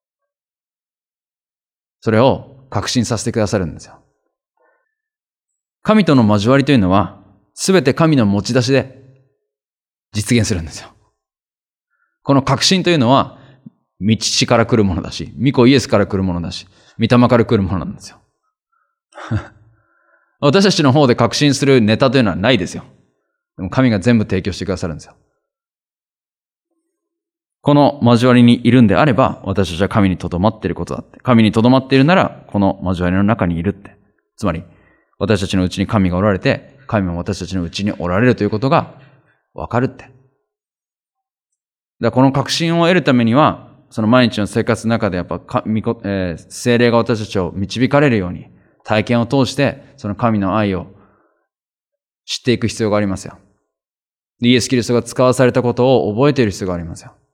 それを確信させてくださるんですよ。神との交わりというのは、すべて神の持ち出しで実現するんですよ。この確信というのは、父から来るものだし、御子イエスから来るものだし、御霊から来るものなんですよ。私たちの方で確信するネタというのはないですよ。でも神が全部提供してくださるんですよ。この交わりにいるんであれば、私たちは神に留まっていることだって。神に留まっているなら、この交わりの中にいるって。つまり、私たちのうちに神がおられて、神も私たちのうちにおられるということがわかるって。だからこの確信を得るためには、その毎日の生活の中でやっぱ聖霊が私たちを導かれるように、体験を通して、その神の愛を知っていく必要がありますよ。イエス・キリストが使わされたことを覚えている必要がありますよ。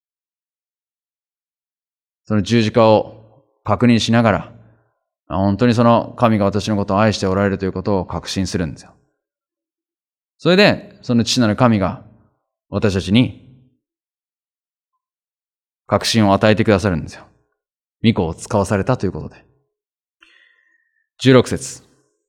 その十字架を確認しながら、本当にその神が私のことを愛しておられるということを確信するんですよ。それで、その父なる神が私たちに確信を与えてくださるんですよ。御子を使わされたということで。16節。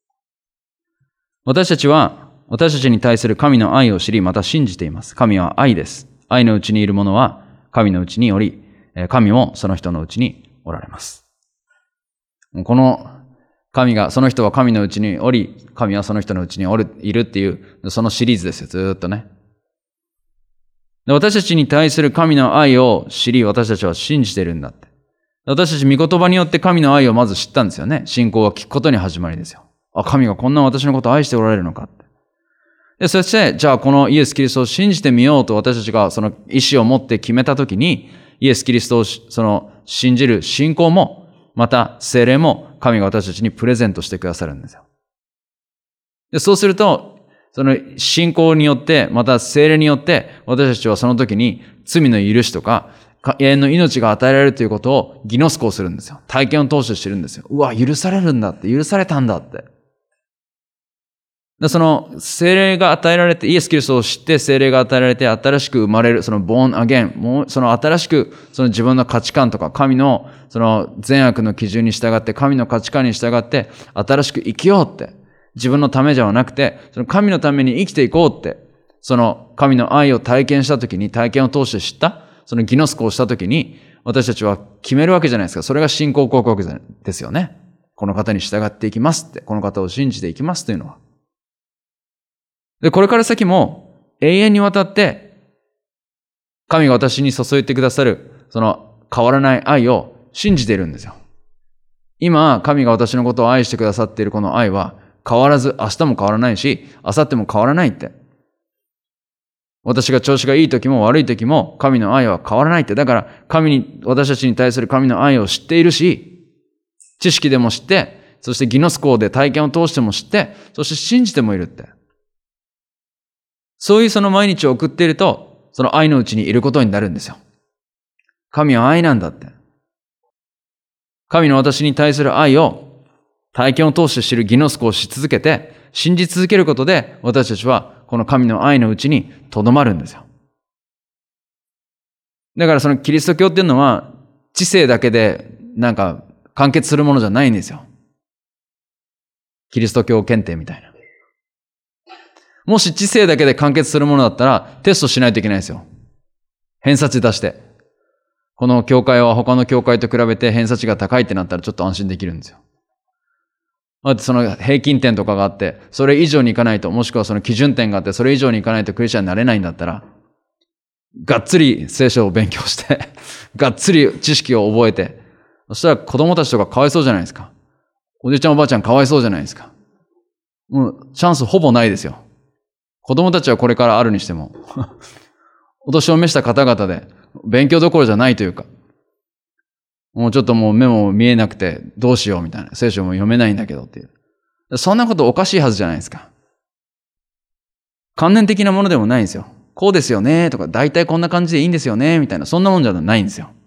私たちは私たちに対する神の愛を知り、また信じています。神は愛です。愛のうちにいる者は神のうちにおり、神もその人のうちにおられます。このその人は神のうちにおり、神はその人のうちにいるっていう、そのシリーズですよ、ずーっとね。私たちに対する神の愛を知り、私たちは信じているんだって。私たち御言葉によって神の愛をまず知ったんですよね。信仰は聞くことに始まりですよ。神がこんな私のことを愛しておられるのかって。で、そして、じゃあこのイエス・キリストを信じてみようと私たちがその意志を持って決めたときに、イエス・キリストを信じる信仰も、また聖霊も神が私たちにプレゼントしてくださるんですよ。で、そうすると、その信仰によって、また聖霊によって、私たちはその時に罪の許しとか、永遠の命が与えられるということをギノスコをするんですよ。体験を通して知るんですよ。うわ、許されるんだって、許されたんだって。で、その聖霊が与えられて、イエス・キリストを知って聖霊が与えられて、新しく生まれる、そのborn again、もうその新しく、その自分の価値観とか、神のその善悪の基準に従って、神の価値観に従って、新しく生きようって。自分のためじゃなくて、その神のために生きていこうって。その神の愛を体験したときに、体験を通して知った、そのギノスコをしたときに、私たちは決めるわけじゃないですか。それが信仰告白ですよね。この方に従っていきますって。この方を信じていきますというのは。で、これから先も永遠にわたって神が私に注いでくださるその変わらない愛を信じているんですよ。今、神が私のことを愛してくださっているこの愛は変わらず明日も変わらないし、明後日も変わらないって。私が調子がいい時も悪い時も神の愛は変わらないって。だから私たちに対する神の愛を知っているし、知識でも知って、そしてギノスコで体験を通しても知って、そして信じてもいるって。そういうその毎日を送っていると、その愛のうちにいることになるんですよ。神は愛なんだって。神の私に対する愛を体験を通して知るギノスコをし続けて、信じ続けることで、私たちはこの神の愛のうちに留まるんですよ。だからそのキリスト教っていうのは、知性だけでなんか完結するものじゃないんですよ。キリスト教検定みたいな。もし知性だけで完結するものだったらテストしないといけないですよ。偏差値出して。この教会は他の教会と比べて偏差値が高いってなったらちょっと安心できるんですよ。その平均点とかがあって、それ以上にいかないと、もしくはその基準点があって、それ以上にいかないとクリスチャンになれないんだったら、がっつり聖書を勉強して、がっつり知識を覚えて、そしたら子供たちとかかわいそうじゃないですか。おじいちゃんおばあちゃんかわいそうじゃないですか。もうチャンスほぼないですよ。 子供たちはこれからあるにしても、お年を召した方々で、勉強どころじゃないというか、もうちょっともう目も見えなくてどうしようみたいな。聖書も読めないんだけどっていう。そんなことおかしいはずじゃないですか。観念的なものでもないんですよ。こうですよねとか、大体こんな感じでいいんですよねみたいな、そんなもんじゃないんですよ。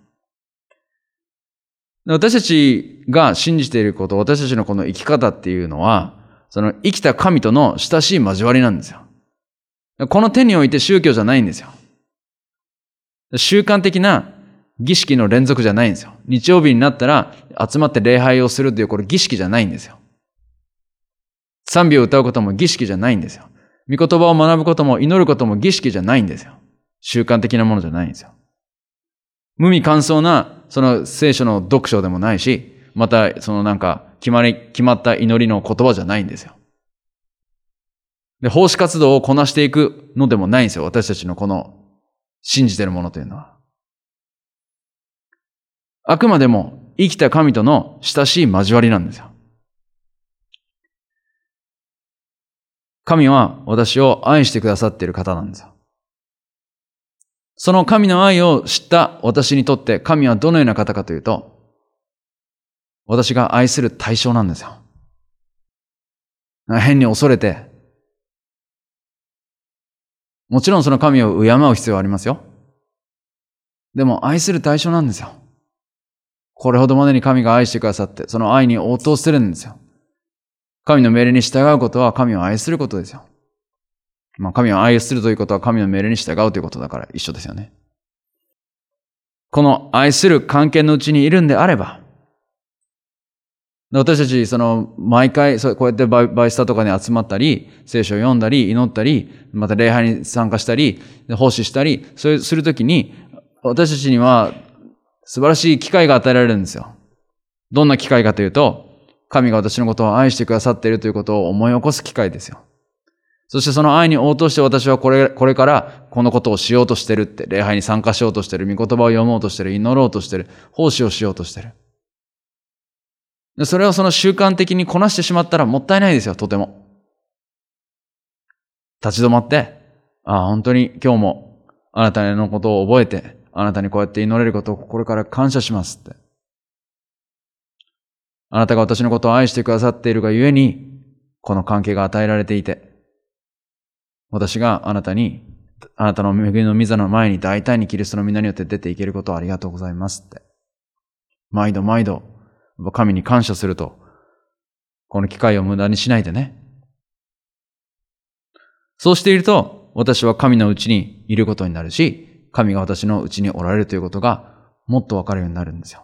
私たちが信じていること、私たちのこの生き方っていうのは、その生きた神との親しい交わりなんですよ。この手において宗教じゃないんですよ。習慣的な儀式の連続じゃないんですよ。日曜日になったら集まって礼拝をするという、これ儀式じゃないんですよ。賛美を歌うことも儀式じゃないんですよ。御言葉を学ぶことも祈ることも儀式じゃないんですよ。習慣的なものじゃないんですよ。無味乾燥なその聖書の読書でもないし、またそのなんか決まった祈りの言葉じゃないんですよ。で、奉仕活動をこなしていくのでもないんですよ。私たちのこの信じているものというのは。あくまでも生きた神との親しい交わりなんですよ。神は私を愛してくださっている方なんですよ。その神の愛を知った私にとって神はどのような方かというと、私が愛する対象なんですよ。変に恐れて、もちろんその神を敬う必要はありますよ。でも愛する対象なんですよ。これほどまでに神が愛してくださって、その愛に応答してるんですよ。神の命令に従うことは神を愛することですよ。神を愛するということは神の命令に従うということだから一緒ですよね。この愛する関係のうちにいるんであれば、私たち毎回こうやってバイスタとかに集まったり、聖書を読んだり、祈ったり、また礼拝に参加したり、奉仕したり、そうするときに、私たちには素晴らしい機会が与えられるんですよ。どんな機会かというと、神が私のことを愛してくださっているということを思い起こす機会ですよ。そしてその愛に応答して私はこれからこのことをしようとしてるって、礼拝に参加しようとしてる、御言葉を読もうとしてる、祈ろうとしてる、奉仕をしようとしてる。それをその習慣的にこなしてしまったらもったいないですよ、とても。立ち止まって、本当に今日もあなたのことを覚えて、あなたにこうやって祈れることを心から感謝しますって。あなたが私のことを愛してくださっているがゆえに、この関係が与えられていて、私があなたの恵みの御座の前に大胆にキリストの皆によって出ていけることをありがとうございますって。毎度毎度、神に感謝すると、この機会を無駄にしないでね。そうしていると、私は神のうちにいることになるし、神が私のうちにおられるということがもっとわかるようになるんですよ。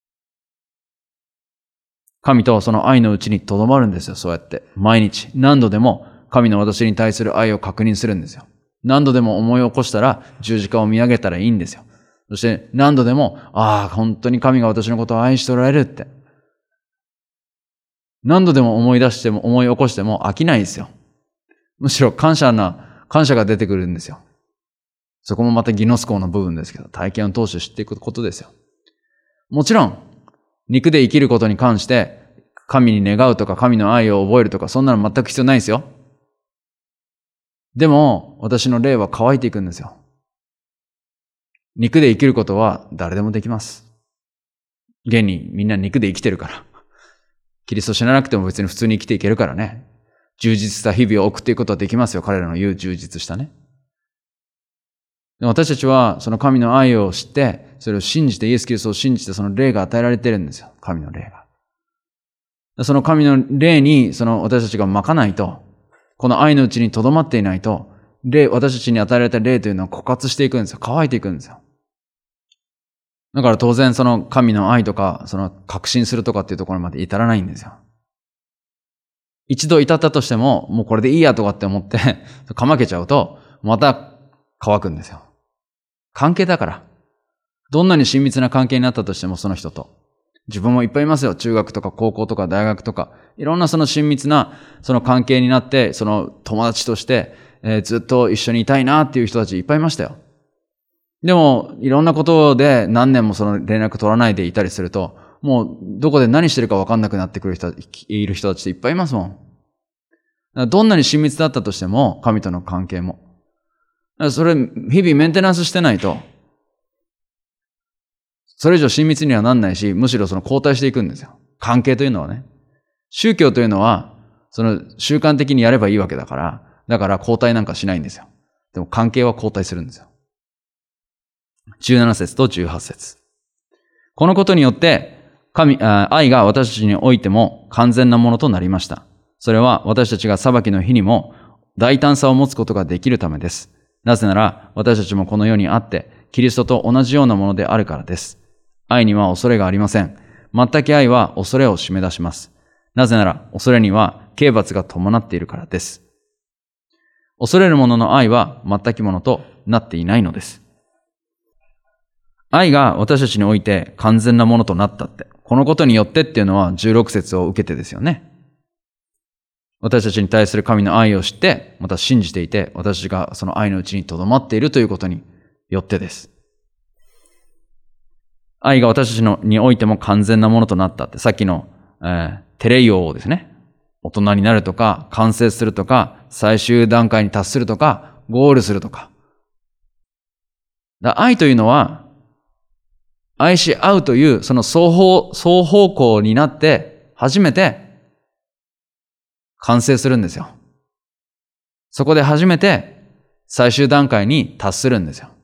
神とその愛のうちにとどまるんですよ、そうやって。毎日、何度でも神の私に対する愛を確認するんですよ。何度でも思い起こしたら十字架を見上げたらいいんですよ。そして何度でも、本当に神が私のことを愛しておられるって。何度でも思い起こしても飽きないですよ。むしろ感謝が出てくるんですよ。そこもまたギノスコの部分ですけど、体験を通して知っていくことですよ。もちろん、肉で生きることに関して、神に願うとか神の愛を覚えるとか、そんなの全く必要ないですよ。でも、私の霊は乾いていくんですよ。肉で生きることは誰でもできます。現にみんな肉で生きてるから。キリスト知らなくても別に普通に生きていけるからね。充実した日々を送っていくことはできますよ。彼らの言う充実したね。で私たちはその神の愛を知って、それを信じて、イエス・キリストを信じて、その霊が与えられてるんですよ。神の霊が。その神の霊に私たちがまかないと、この愛のうちに留まっていないと、私たちに与えられた霊というのは枯渇していくんですよ。乾いていくんですよ。だから当然その神の愛とか、確信するとかっていうところまで至らないんですよ。一度至ったとしても、もうこれでいいやとかって思って、かまけちゃうと、また乾くんですよ。関係だから。どんなに親密な関係になったとしてもその人と。自分もいっぱいいますよ。中学とか高校とか大学とか。いろんな親密な関係になって、友達として、ずっと一緒にいたいなっていう人たちいっぱいいましたよ。でも、いろんなことで何年も連絡取らないでいたりすると、もうどこで何してるか分かんなくなっている人たちっていっぱいいますもん。 どんなに親密だったとしても、神との関係も。それ、日々メンテナンスしてないと、それ以上親密にはなんないし、むしろその後退していくんですよ。関係というのはね。宗教というのは、その習慣的にやればいいわけだから、だから後退なんかしないんですよ。でも関係は後退するんですよ。17節と18節。このことによって、愛が私たちにおいても完全なものとなりました。それは私たちが裁きの日にも大胆さを持つことができるためです。なぜなら私たちもこの世にあって、キリストと同じようなものであるからです。愛には恐れがありません。全く愛は恐れを締め出します。なぜなら恐れには刑罰が伴っているからです。恐れる者の愛は全くものとなっていないのです。愛が私たちにおいて完全なものとなったって。このことによってっていうのは16節を受けてですよね。私たちに対する神の愛を知って、また信じていて、私たちがその愛のうちに留まっているということによってです。愛が私たちにおいても完全なものとなったって、さっきの、テレイオですね。大人になるとか、完成するとか、最終段階に達するとか、ゴールするとか。愛というのは、愛し合うというその双方向になって初めて完成するんですよ。そこで初めて最終段階に達するんですよ。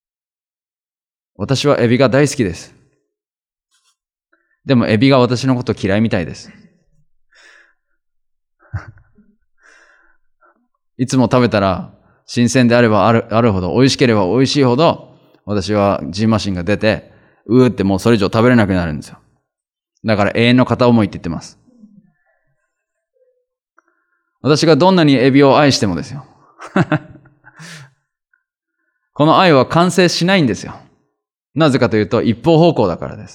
私はエビが大好きです。でもエビが私のこと嫌いみたいです。いつも食べたら新鮮であればあるほど、美味しければ美味しいほど、私はジンマシンが出て、ってもうそれ以上食べれなくなるんですよ。だから永遠の片思いって言ってます。私がどんなにエビを愛してもですよ。この愛は完成しないんですよ。なぜかというと一方方向だからです。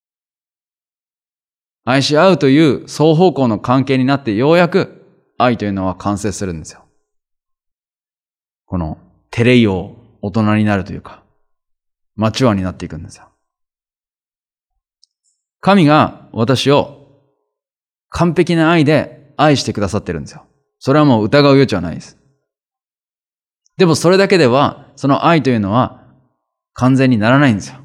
愛し合うという双方向の関係になってようやく愛というのは完成するんですよ。このテレイオ、大人になるというか、マチュアになっていくんですよ。神が私を完璧な愛で愛してくださってるんですよ。それはもう疑う余地はないです。でもそれだけでは、その愛というのは完全にならないんですよ。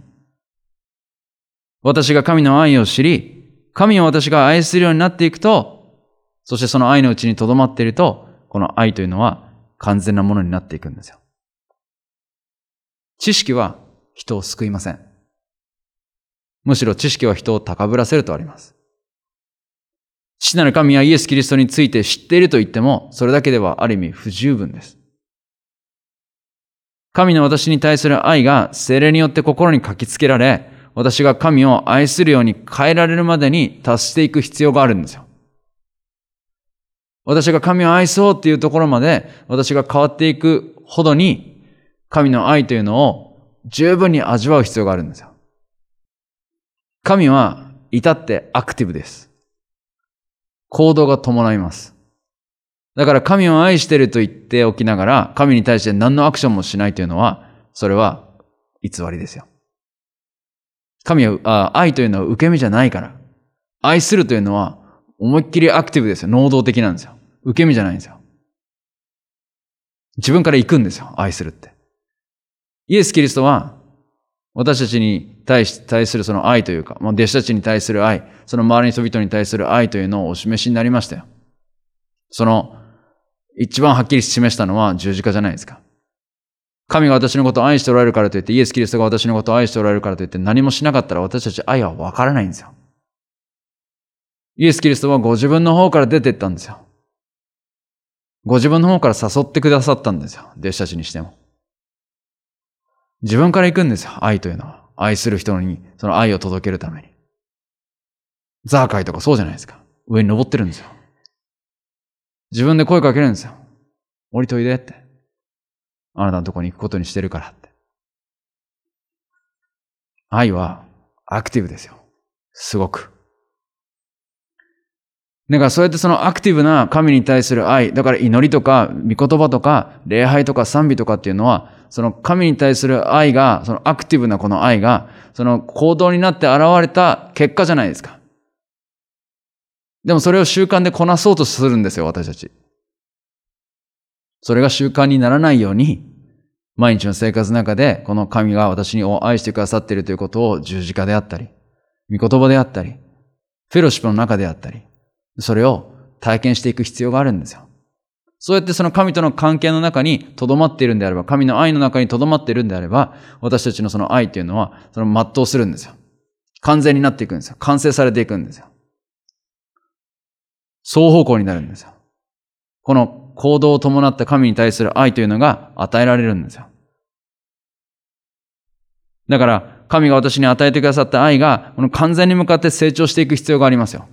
私が神の愛を知り、神を私が愛するようになっていくと、そしてその愛のうちに留まっていると、この愛というのは完全なものになっていくんですよ。知識は人を救いません。むしろ知識は人を高ぶらせるとあります。父なる神はイエス・キリストについて知っていると言っても、それだけではある意味不十分です。神の私に対する愛が聖霊によって心に書きつけられ、私が神を愛するように変えられるまでに達していく必要があるんですよ。私が神を愛そうっていうところまで私が変わっていくほどに神の愛というのを十分に味わう必要があるんですよ。神は至ってアクティブです。行動が伴います。だから神を愛していると言っておきながら、神に対して何のアクションもしないというのは、それは偽りですよ。神は、愛というのは受け身じゃないから。愛するというのは思いっきりアクティブですよ。能動的なんですよ。受け身じゃないんですよ。自分から行くんですよ。愛するって。イエス・キリストは、私たちに対するその愛というか、弟子たちに対する愛、その周りの人々に対する愛というのをお示しになりましたよ。その一番はっきり示したのは十字架じゃないですか。神が私のことを愛しておられるからといって、イエス・キリストが私のことを愛しておられるからといって何もしなかったら私たち愛は分からないんですよ。イエス・キリストはご自分の方から出ていったんですよ。ご自分の方から誘ってくださったんですよ。弟子たちにしても。自分から行くんですよ。愛というのは。愛する人にその愛を届けるために。ザーカイとかそうじゃないですか。上に登ってるんですよ。自分で声かけるんですよ。降りといでって。あなたのとこに行くことにしてるからって。愛はアクティブですよ。すごく。だからそうやってそのアクティブな神に対する愛、だから祈りとか御言葉とか礼拝とか賛美とかっていうのは、その神に対する愛が、そのアクティブなこの愛が、その行動になって現れた結果じゃないですか。でもそれを習慣でこなそうとするんですよ、私たち。 それが習慣にならないように、毎日の生活の中で、この神が私を愛してくださっているということを十字架であったり、御言葉であったり、フェロシップの中であったり、それを体験していく必要があるんですよ。そうやってその神との関係の中に留まっているんであれば、神の愛の中に留まっているんであれば、私たちのその愛というのは、その全うするんですよ。完全になっていくんですよ。完成されていくんですよ。双方向になるんですよ。この行動を伴った神に対する愛というのが与えられるんですよ。だから、神が私に与えてくださった愛が、この完全に向かって成長していく必要がありますよ。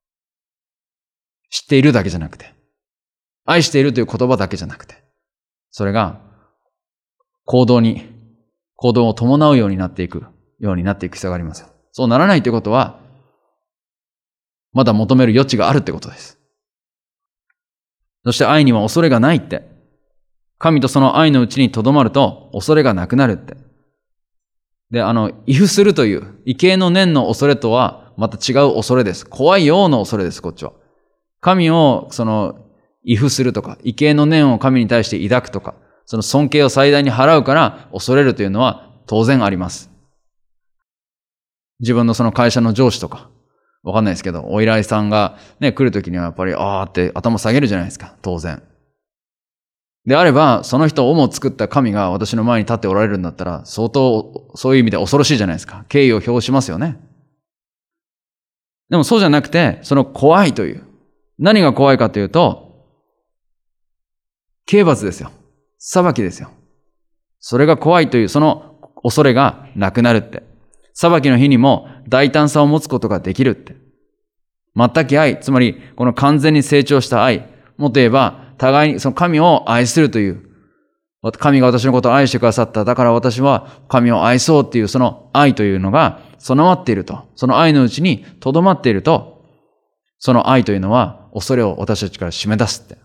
知っているだけじゃなくて、愛しているという言葉だけじゃなくて、それが行動を伴うようになっていく必要がありますよ。そうならないということは、まだ求める余地があるってことです。そして愛には恐れがないって。神とその愛のうちに留まると恐れがなくなるって。で、畏怖するという畏敬の念の恐れとはまた違う恐れです。怖いような恐れです、こっちは。神を畏怖するとか、畏敬の念を神に対して抱くとか、その尊敬を最大に払うから恐れるというのは当然あります。自分のその会社の上司とか、わかんないですけど、お依頼さんがね、来るときにはやっぱり、あーって頭下げるじゃないですか、当然。であれば、その人をも作った神が私の前に立っておられるんだったら、相当、そういう意味で恐ろしいじゃないですか。敬意を表しますよね。でもそうじゃなくて、その怖いという。何が怖いかというと、刑罰ですよ。裁きですよ。それが怖いという、その恐れがなくなるって。裁きの日にも大胆さを持つことができるって。全く愛、つまりこの完全に成長した愛、もっと言えば互いにその神を愛するという、神が私のことを愛してくださった、だから私は神を愛そうっていうその愛というのが備わっていると、その愛のうちに留まっていると、その愛というのは恐れを私たちから締め出すって。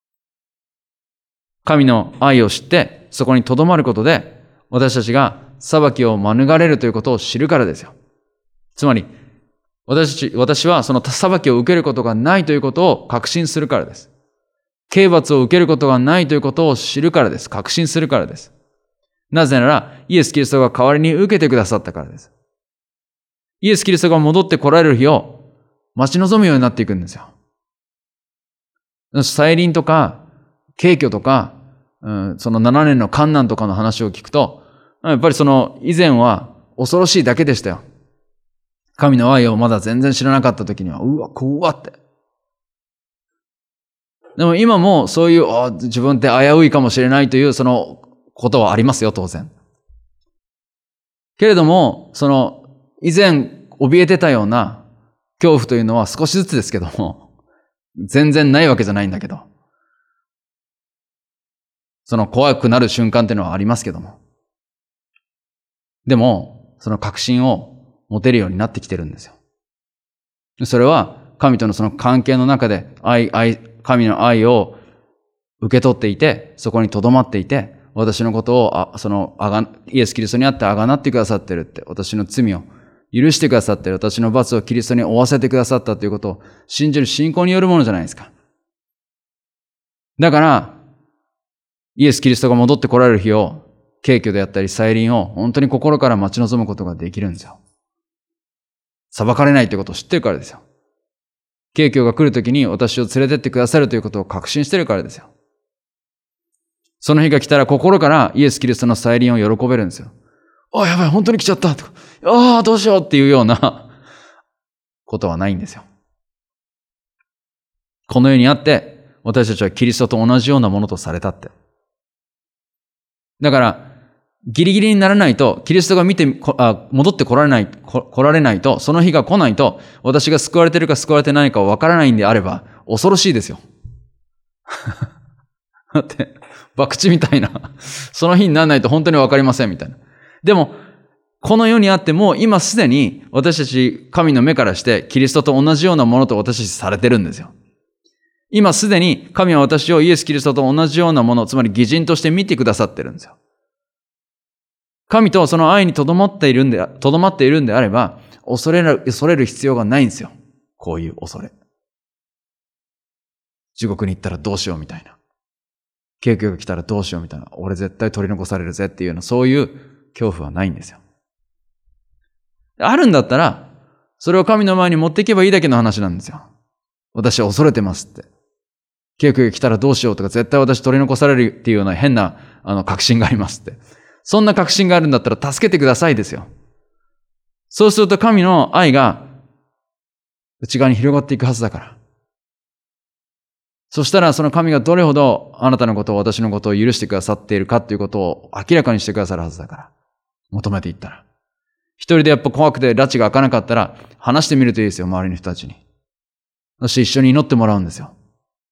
神の愛を知ってそこに留まることで、私たちが裁きを免れるということを知るからですよ。つまり、私はその裁きを受けることがないということを確信するからです。刑罰を受けることがないということを知るからです。確信するからです。なぜなら、イエス・キリストが代わりに受けてくださったからです。イエス・キリストが戻って来られる日を待ち望むようになっていくんですよ。再臨とか、軽挙とか、その7年の患難とかの話を聞くと、やっぱりその以前は恐ろしいだけでしたよ。神の愛をまだ全然知らなかった時には、うわ、怖って。でも今もそういう、自分って危ういかもしれないというそのことはありますよ、当然。けれども、その以前怯えてたような恐怖というのは少しずつですけども、全然ないわけじゃないんだけど、その怖くなる瞬間っていうのはありますけども。でも、その確信を持てるようになってきてるんですよ。それは神とのその関係の中で神の愛を受け取っていて、そこに留まっていて、私のことをイエス・キリストにあって贖ってくださってるって、私の罪を許してくださってる、私の罰をキリストに負わせてくださったということを信じる信仰によるものじゃないですか。だから、イエス・キリストが戻って来られる日を、軽挙であったり再臨を本当に心から待ち望むことができるんですよ。裁かれないということを知ってるからですよ。軽挙が来るときに私を連れてってくださるということを確信してるからですよ。その日が来たら心からイエス・キリストの再臨を喜べるんですよ。やばい、本当に来ちゃったとか、どうしようっていうようなことはないんですよ。この世にあって、私たちはキリストと同じようなものとされたって。だから、ギリギリにならないと、キリストが戻って来られないと、その日が来ないと、私が救われているか救われてないかわからないんであれば、恐ろしいですよ。だって、博打みたいな。その日にならないと本当にわかりませんみたいな。でも、この世にあっても、今すでに私たち神の目からして、キリストと同じようなものと私たちされてるんですよ。今すでに神は私をイエス・キリストと同じようなもの、つまり義人として見てくださってるんですよ。神とその愛にとどまっているんであれば、恐れる必要がないんですよ。こういう恐れ。地獄に行ったらどうしようみたいな。 警告が来たらどうしようみたいな、俺絶対取り残されるぜっていうような、そういう恐怖はないんですよ。あるんだったら、それを神の前に持っていけばいいだけの話なんですよ。私は恐れてますって。警告が来たらどうしようとか、絶対私取り残されるっていうような変な確信がありますって。そんな確信があるんだったら助けてくださいですよ。そうすると神の愛が内側に広がっていくはずだから。そしたらその神がどれほどあなたのことを、私のことを許してくださっているかということを明らかにしてくださるはずだから。求めていったら。一人でやっぱ怖くて拉致が開かなかったら話してみるといいですよ、周りの人たちに。そして一緒に祈ってもらうんですよ。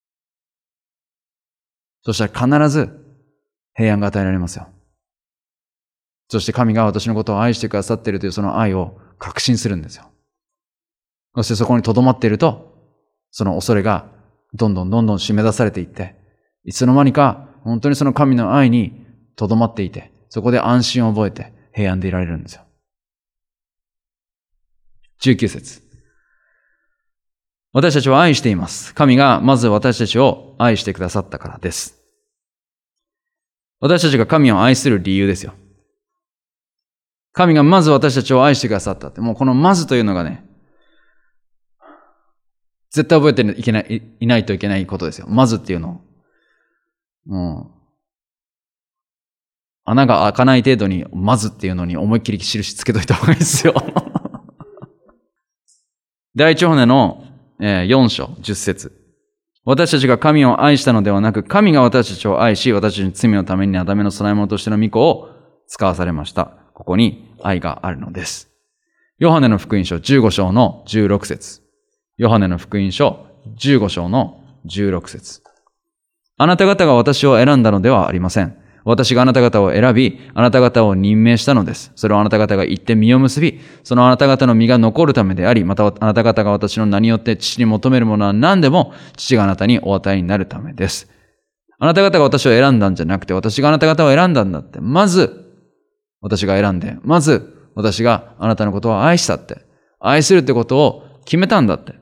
そしたら必ず平安が与えられますよ。そして神が私のことを愛してくださっているというその愛を確信するんですよ。そしてそこに留まっていると、その恐れがどんどん締め出されていって、いつの間にか本当にその神の愛に留まっていて、そこで安心を覚えて平安でいられるんですよ。19節。私たちを愛しています。神がまず私たちを愛してくださったからです。私たちが神を愛する理由ですよ。神がまず私たちを愛してくださったって、もうこのまずというのがね、絶対覚えていないといけないことですよ。まずっていうのを。もう、穴が開かない程度に、まずっていうのに思いっきり印つけといた方がいいですよ。第一ヨハネの4章10節。私たちが神を愛したのではなく、神が私たちを愛し、私たちの罪のためにアダメの供え物としての御子を使わされました。ここに愛があるのです。ヨハネの福音書15章の16節。ヨハネの福音書15章の16節。あなた方が私を選んだのではありません。私があなた方を選び、あなた方を任命したのです。それをあなた方が言って実を結び、そのあなた方の実が残るためであり、またあなた方が私の名によって父に求めるものは何でも、父があなたにお与えになるためです。あなた方が私を選んだんじゃなくて、私があなた方を選んだんだって。まず、私が選んで、まず、私があなたのことを愛したって。愛するってことを決めたんだって。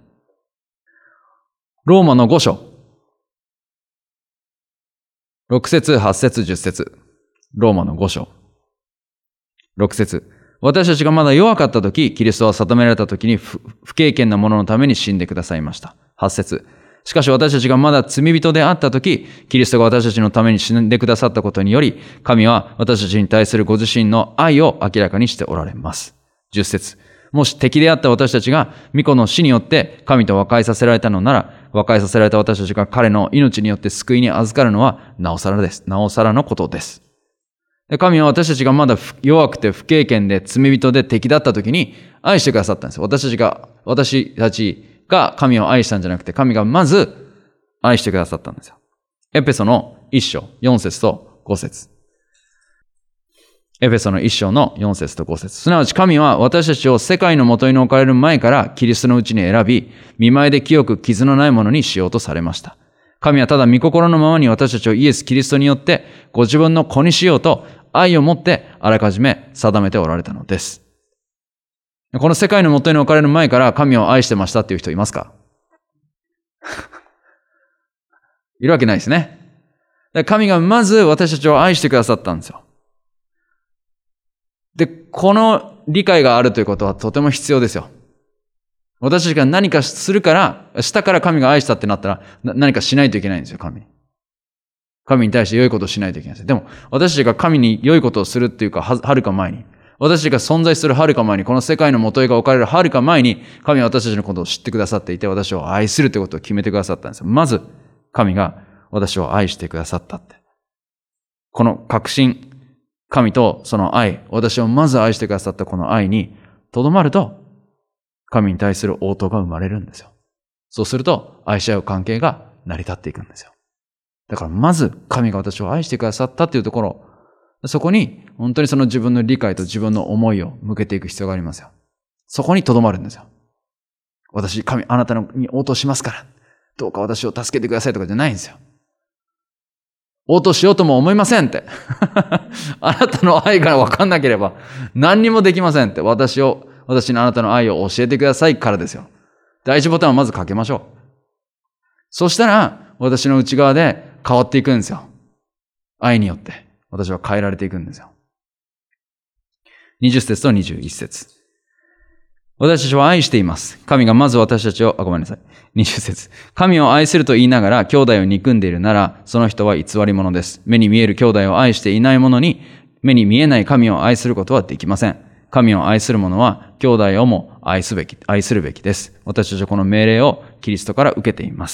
ローマの5章。6節、8節、10節。ローマの5章。6節。私たちがまだ弱かったとき、キリストは定められたときに不経験な者のために死んでくださいました。8節。しかし私たちがまだ罪人であったとき、キリストが私たちのために死んでくださったことにより、神は私たちに対するご自身の愛を明らかにしておられます。10節。もし敵であった私たちが、御子の死によって神と和解させられたのなら、和解させられた私たちが彼の命によって救いに預かるのは、なおさらです。なおさらのことです。神は私たちがまだ弱くて不経験で罪人で敵だった時に愛してくださったんです。私たちが神を愛したんじゃなくて、神がまず愛してくださったんですよ。エペソの1章、4節と5節。エペソの1章の4節と5節。すなわち神は私たちを世界の元に置かれる前からキリストのうちに選び、見舞いで清く傷のないものにしようとされました。神はただ御心のままに私たちをイエス・キリストによってご自分の子にしようと愛を持ってあらかじめ定めておられたのです。この世界の元に置かれる前から神を愛してましたっていう人いますか？いるわけないですね。神がまず私たちを愛してくださったんですよ。で、この理解があるということはとても必要ですよ。私たちが何かしたから神が愛したってなったら何かしないといけないんですよ、神に対して良いことをしないといけないんです。でも、私たちが神に良いことをするっていうか、はるか前に、私たちが存在するはるか前に、この世界の元へが置かれるはるか前に、神は私たちのことを知ってくださっていて、私を愛するということを決めてくださったんですよ。まず、神が私を愛してくださったって。この確信、神とその愛、私をまず愛してくださったこの愛にとどまると、神に対する応答が生まれるんですよ。そうすると、愛し合う関係が成り立っていくんですよ。だからまず神が私を愛してくださったっていうところ、そこに本当にその自分の理解と自分の思いを向けていく必要がありますよ。そこにとどまるんですよ。神、あなたに応答しますから、どうか私を助けてくださいとかじゃないんですよ。応答しようとも思いませんって。あなたの愛が分かんなければ何にもできませんって。私にあなたの愛を教えてくださいからですよ。第一ボタンをまずかけましょう。そしたら私の内側で変わっていくんですよ。 愛によって私は変えられていくんですよ。20節と21節。私たちは愛しています。神がまず私たちを、ごめんなさい。20節。神を愛すると言いながら兄弟を憎んでいるなら、その人は偽り者です。目に見える兄弟を愛していない者に、目に見えない神を愛することはできません。神を愛する者は兄弟をも愛するべきです。私たちはこの命令をキリストから受けています。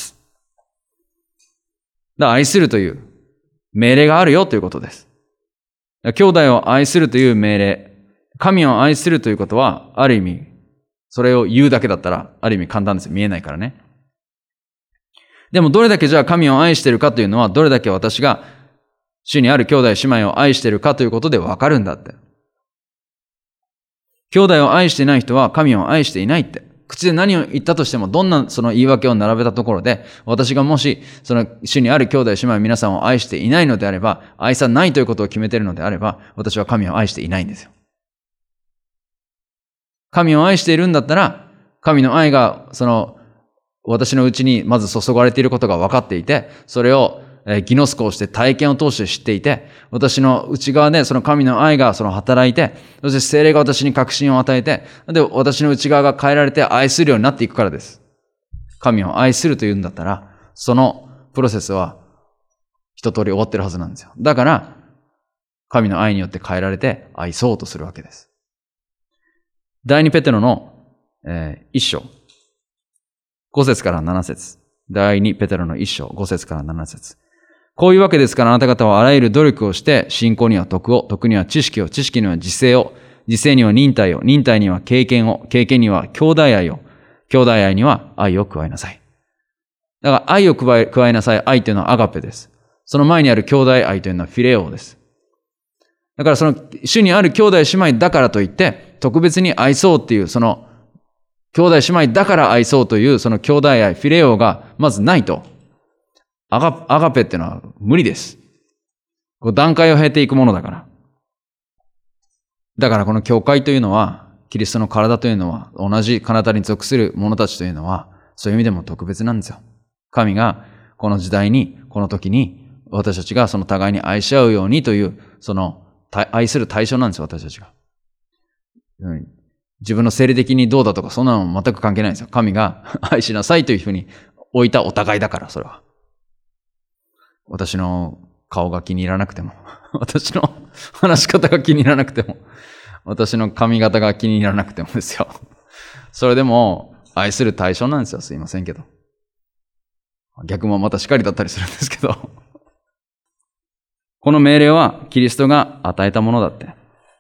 愛するという命令があるよということです。兄弟を愛するという命令、神を愛するということは、ある意味、それを言うだけだったら、ある意味簡単です。見えないからね。でもどれだけじゃあ神を愛しているかというのは、どれだけ私が主にある兄弟姉妹を愛しているかということでわかるんだって。兄弟を愛していない人は神を愛していないって。口で何を言ったとしても、どんなその言い訳を並べたところで、私がもし、その主にある兄弟姉妹皆さんを愛していないのであれば、愛さないということを決めているのであれば、私は神を愛していないんですよ。神を愛しているんだったら、神の愛が、私のうちにまず注がれていることが分かっていて、それをギノスコをして体験を通して知っていて、私の内側でその神の愛が働いて、そして聖霊が私に確信を与えて、で、私の内側が変えられて愛するようになっていくからです。神を愛するというんだったら、そのプロセスは一通り終わってるはずなんですよ。だから、神の愛によって変えられて愛そうとするわけです。第2ペテロの1章、5節から7節。第2ペテロの1章、5節から7節。こういうわけですからあなた方はあらゆる努力をして、信仰には徳を、徳には知識を、知識には自制を、自制には忍耐を、忍耐には経験を、経験には兄弟愛を、兄弟愛には愛を加えなさい。だから愛を加えなさい。愛というのはアガペです。その前にある兄弟愛というのはフィレオです。だからその主にある兄弟姉妹だからといって、特別に愛そうっていう、その兄弟姉妹だから愛そうという、その兄弟愛、フィレオがまずないと、アガペっていうのは無理です。段階を経ていくものだから。だからこの教会というのは、キリストの体というのは、同じ体に属する者たちというのは、そういう意味でも特別なんですよ。神がこの時代に、この時に、私たちがその互いに愛し合うようにという、その愛する対象なんですよ、私たちが。自分の生理的にどうだとか、そんなの全く関係ないんですよ。神が愛しなさいというふうに置いたお互いだから、それは。私の顔が気に入らなくても、私の話し方が気に入らなくても、私の髪型が気に入らなくてもですよ。それでも愛する対象なんですよ。すいませんけど。逆もまたしかりだったりするんですけど。この命令はキリストが与えたものだって。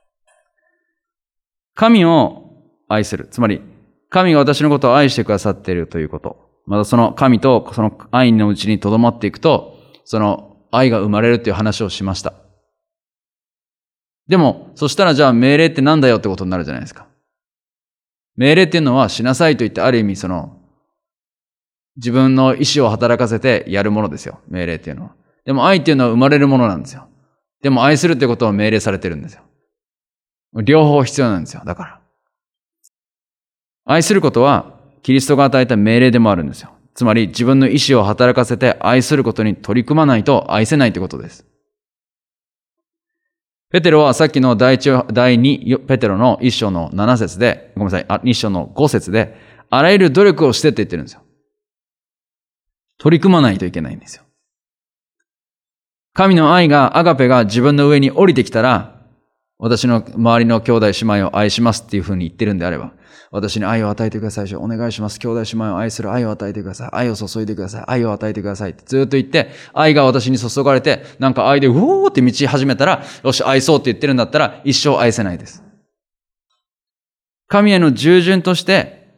神を愛する。つまり、神が私のことを愛してくださっているということ。またその神とその愛のうちに留まっていくと、その愛が生まれるという話をしました。でも、そしたらじゃあ命令ってなんだよってことになるじゃないですか。命令っていうのはしなさいと言ってある意味自分の意思を働かせてやるものですよ。命令っていうのは。でも愛っていうのは生まれるものなんですよ。でも愛するってことを命令されてるんですよ。両方必要なんですよ。だから。愛することはキリストが与えた命令でもあるんですよ。つまり自分の意思を働かせて愛することに取り組まないと愛せないってことです。ペテロはさっきの第2ペテロの1章の7節で、ごめんなさい、2章の5節で、あらゆる努力をしてって言ってるんですよ。取り組まないといけないんですよ。神の愛が、アガペが自分の上に降りてきたら、私の周りの兄弟姉妹を愛しますっていうふうに言ってるんであれば、私に愛を与えてください。お願いします。兄弟姉妹を愛する愛を与えてください。愛を注いでください。愛を与えてくださいってずっと言って、愛が私に注がれて、なんか愛でうおーって満ち始めたら、よし、愛そうって言ってるんだったら、一生愛せないです。神への従順として、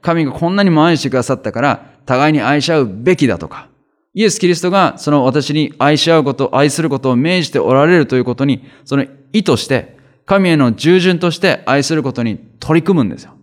神がこんなにも愛してくださったから、互いに愛し合うべきだとか、イエス・キリストがその私に愛し合うこと、愛することを命じておられるということに、その意として、神への従順として愛することに取り組むんですよ。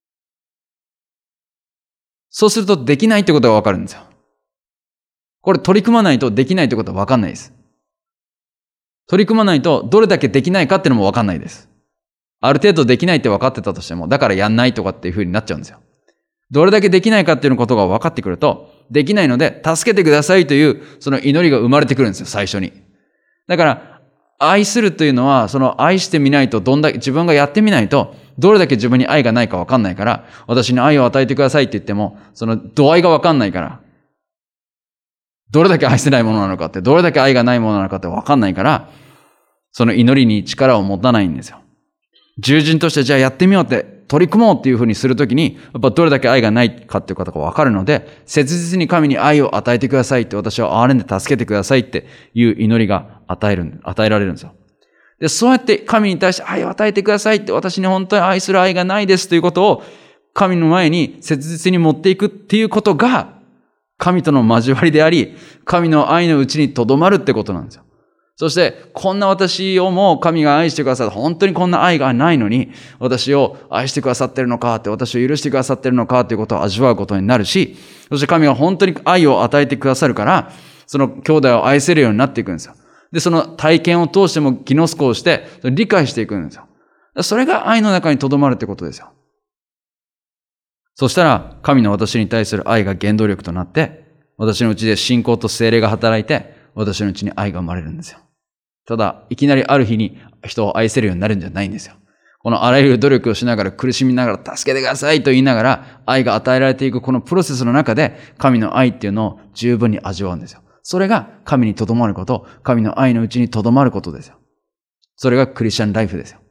そうするとできないってことがわかるんですよ。これ取り組まないとできないってことはわかんないです。取り組まないとどれだけできないかっていうのもわかんないです。ある程度できないって分かってたとしても、だからやんないとかっていう風になっちゃうんですよ。どれだけできないかっていうことが分かってくると、できないので助けてくださいというその祈りが生まれてくるんですよ、最初に。だから愛するというのは、その愛してみないと、自分がやってみないと、どれだけ自分に愛がないかわかんないから、私に愛を与えてくださいって言っても、その度合いがわかんないから、どれだけ愛せないものなのかって、どれだけ愛がないものなのかってわかんないから、その祈りに力を持たないんですよ。従順としてじゃあやってみようって取り組もうっていうふうにするときに、やっぱどれだけ愛がないかっていうことがわかるので、切実に神に愛を与えてくださいって、私を憐れんで助けてくださいっていう祈りが与えられるんですよ。で、そうやって神に対して愛を与えてくださいって、私に本当に愛する愛がないですということを神の前に切実に持っていくっていうことが神との交わりであり、神の愛のうちに留まるってことなんですよ。そして、こんな私をも神が愛してくださって、本当にこんな愛がないのに、私を愛してくださってるのかって、私を許してくださってるのかということを味わうことになるし、そして神が本当に愛を与えてくださるから、その兄弟を愛せるようになっていくんですよ。で、その体験を通しても気の少をして、理解していくんですよ。それが愛の中に留まるってことですよ。そしたら、神の私に対する愛が原動力となって、私のうちで信仰と聖霊が働いて、私のうちに愛が生まれるんですよ。ただ、いきなりある日に人を愛せるようになるんじゃないんですよ。このあらゆる努力をしながら、苦しみながら、助けてくださいと言いながら、愛が与えられていくこのプロセスの中で、神の愛っていうのを十分に味わうんですよ。それが神に留まること、神の愛のうちに留まることですよ。それがクリスチャンライフですよ。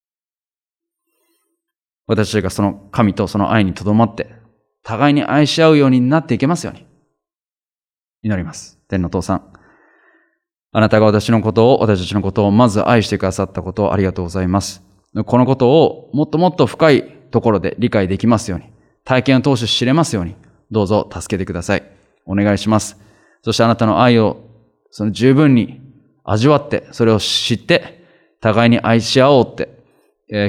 私たちがその神とその愛に留まって、互いに愛し合うようになっていけますように。祈ります。天の父さん。あなたが私たちのことをまず愛してくださったことをありがとうございます。このことをもっともっと深いところで理解できますように、体験を通して知れますように、どうぞ助けてください。お願いします。そしてあなたの愛をその十分に味わって、それを知って、互いに愛し合おうって、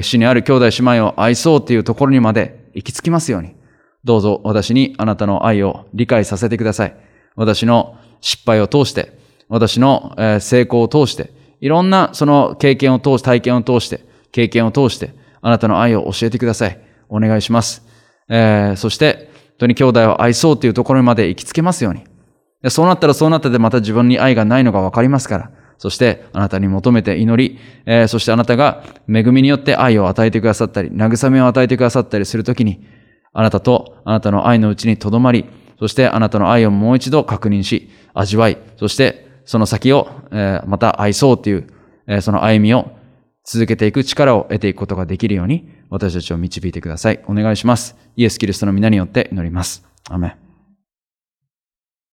主にある兄弟姉妹を愛そうっていうところにまで行き着きますように、どうぞ私にあなたの愛を理解させてください。私の失敗を通して、私の成功を通して、いろんなその体験を通して、あなたの愛を教えてください。お願いします。そして、本当に兄弟を愛そうというところまで行きつけますように。そうなったでまた自分に愛がないのがわかりますから。そして、あなたに求めて祈り、そしてあなたが恵みによって愛を与えてくださったり、慰めを与えてくださったりするときに、あなたとあなたの愛のうちに留まり、そしてあなたの愛をもう一度確認し、味わい、そしてその先をまた愛そうという、その歩みを続けていく力を得ていくことができるように、私たちを導いてください。お願いします。イエス・キリストの皆によって祈ります。アーメン。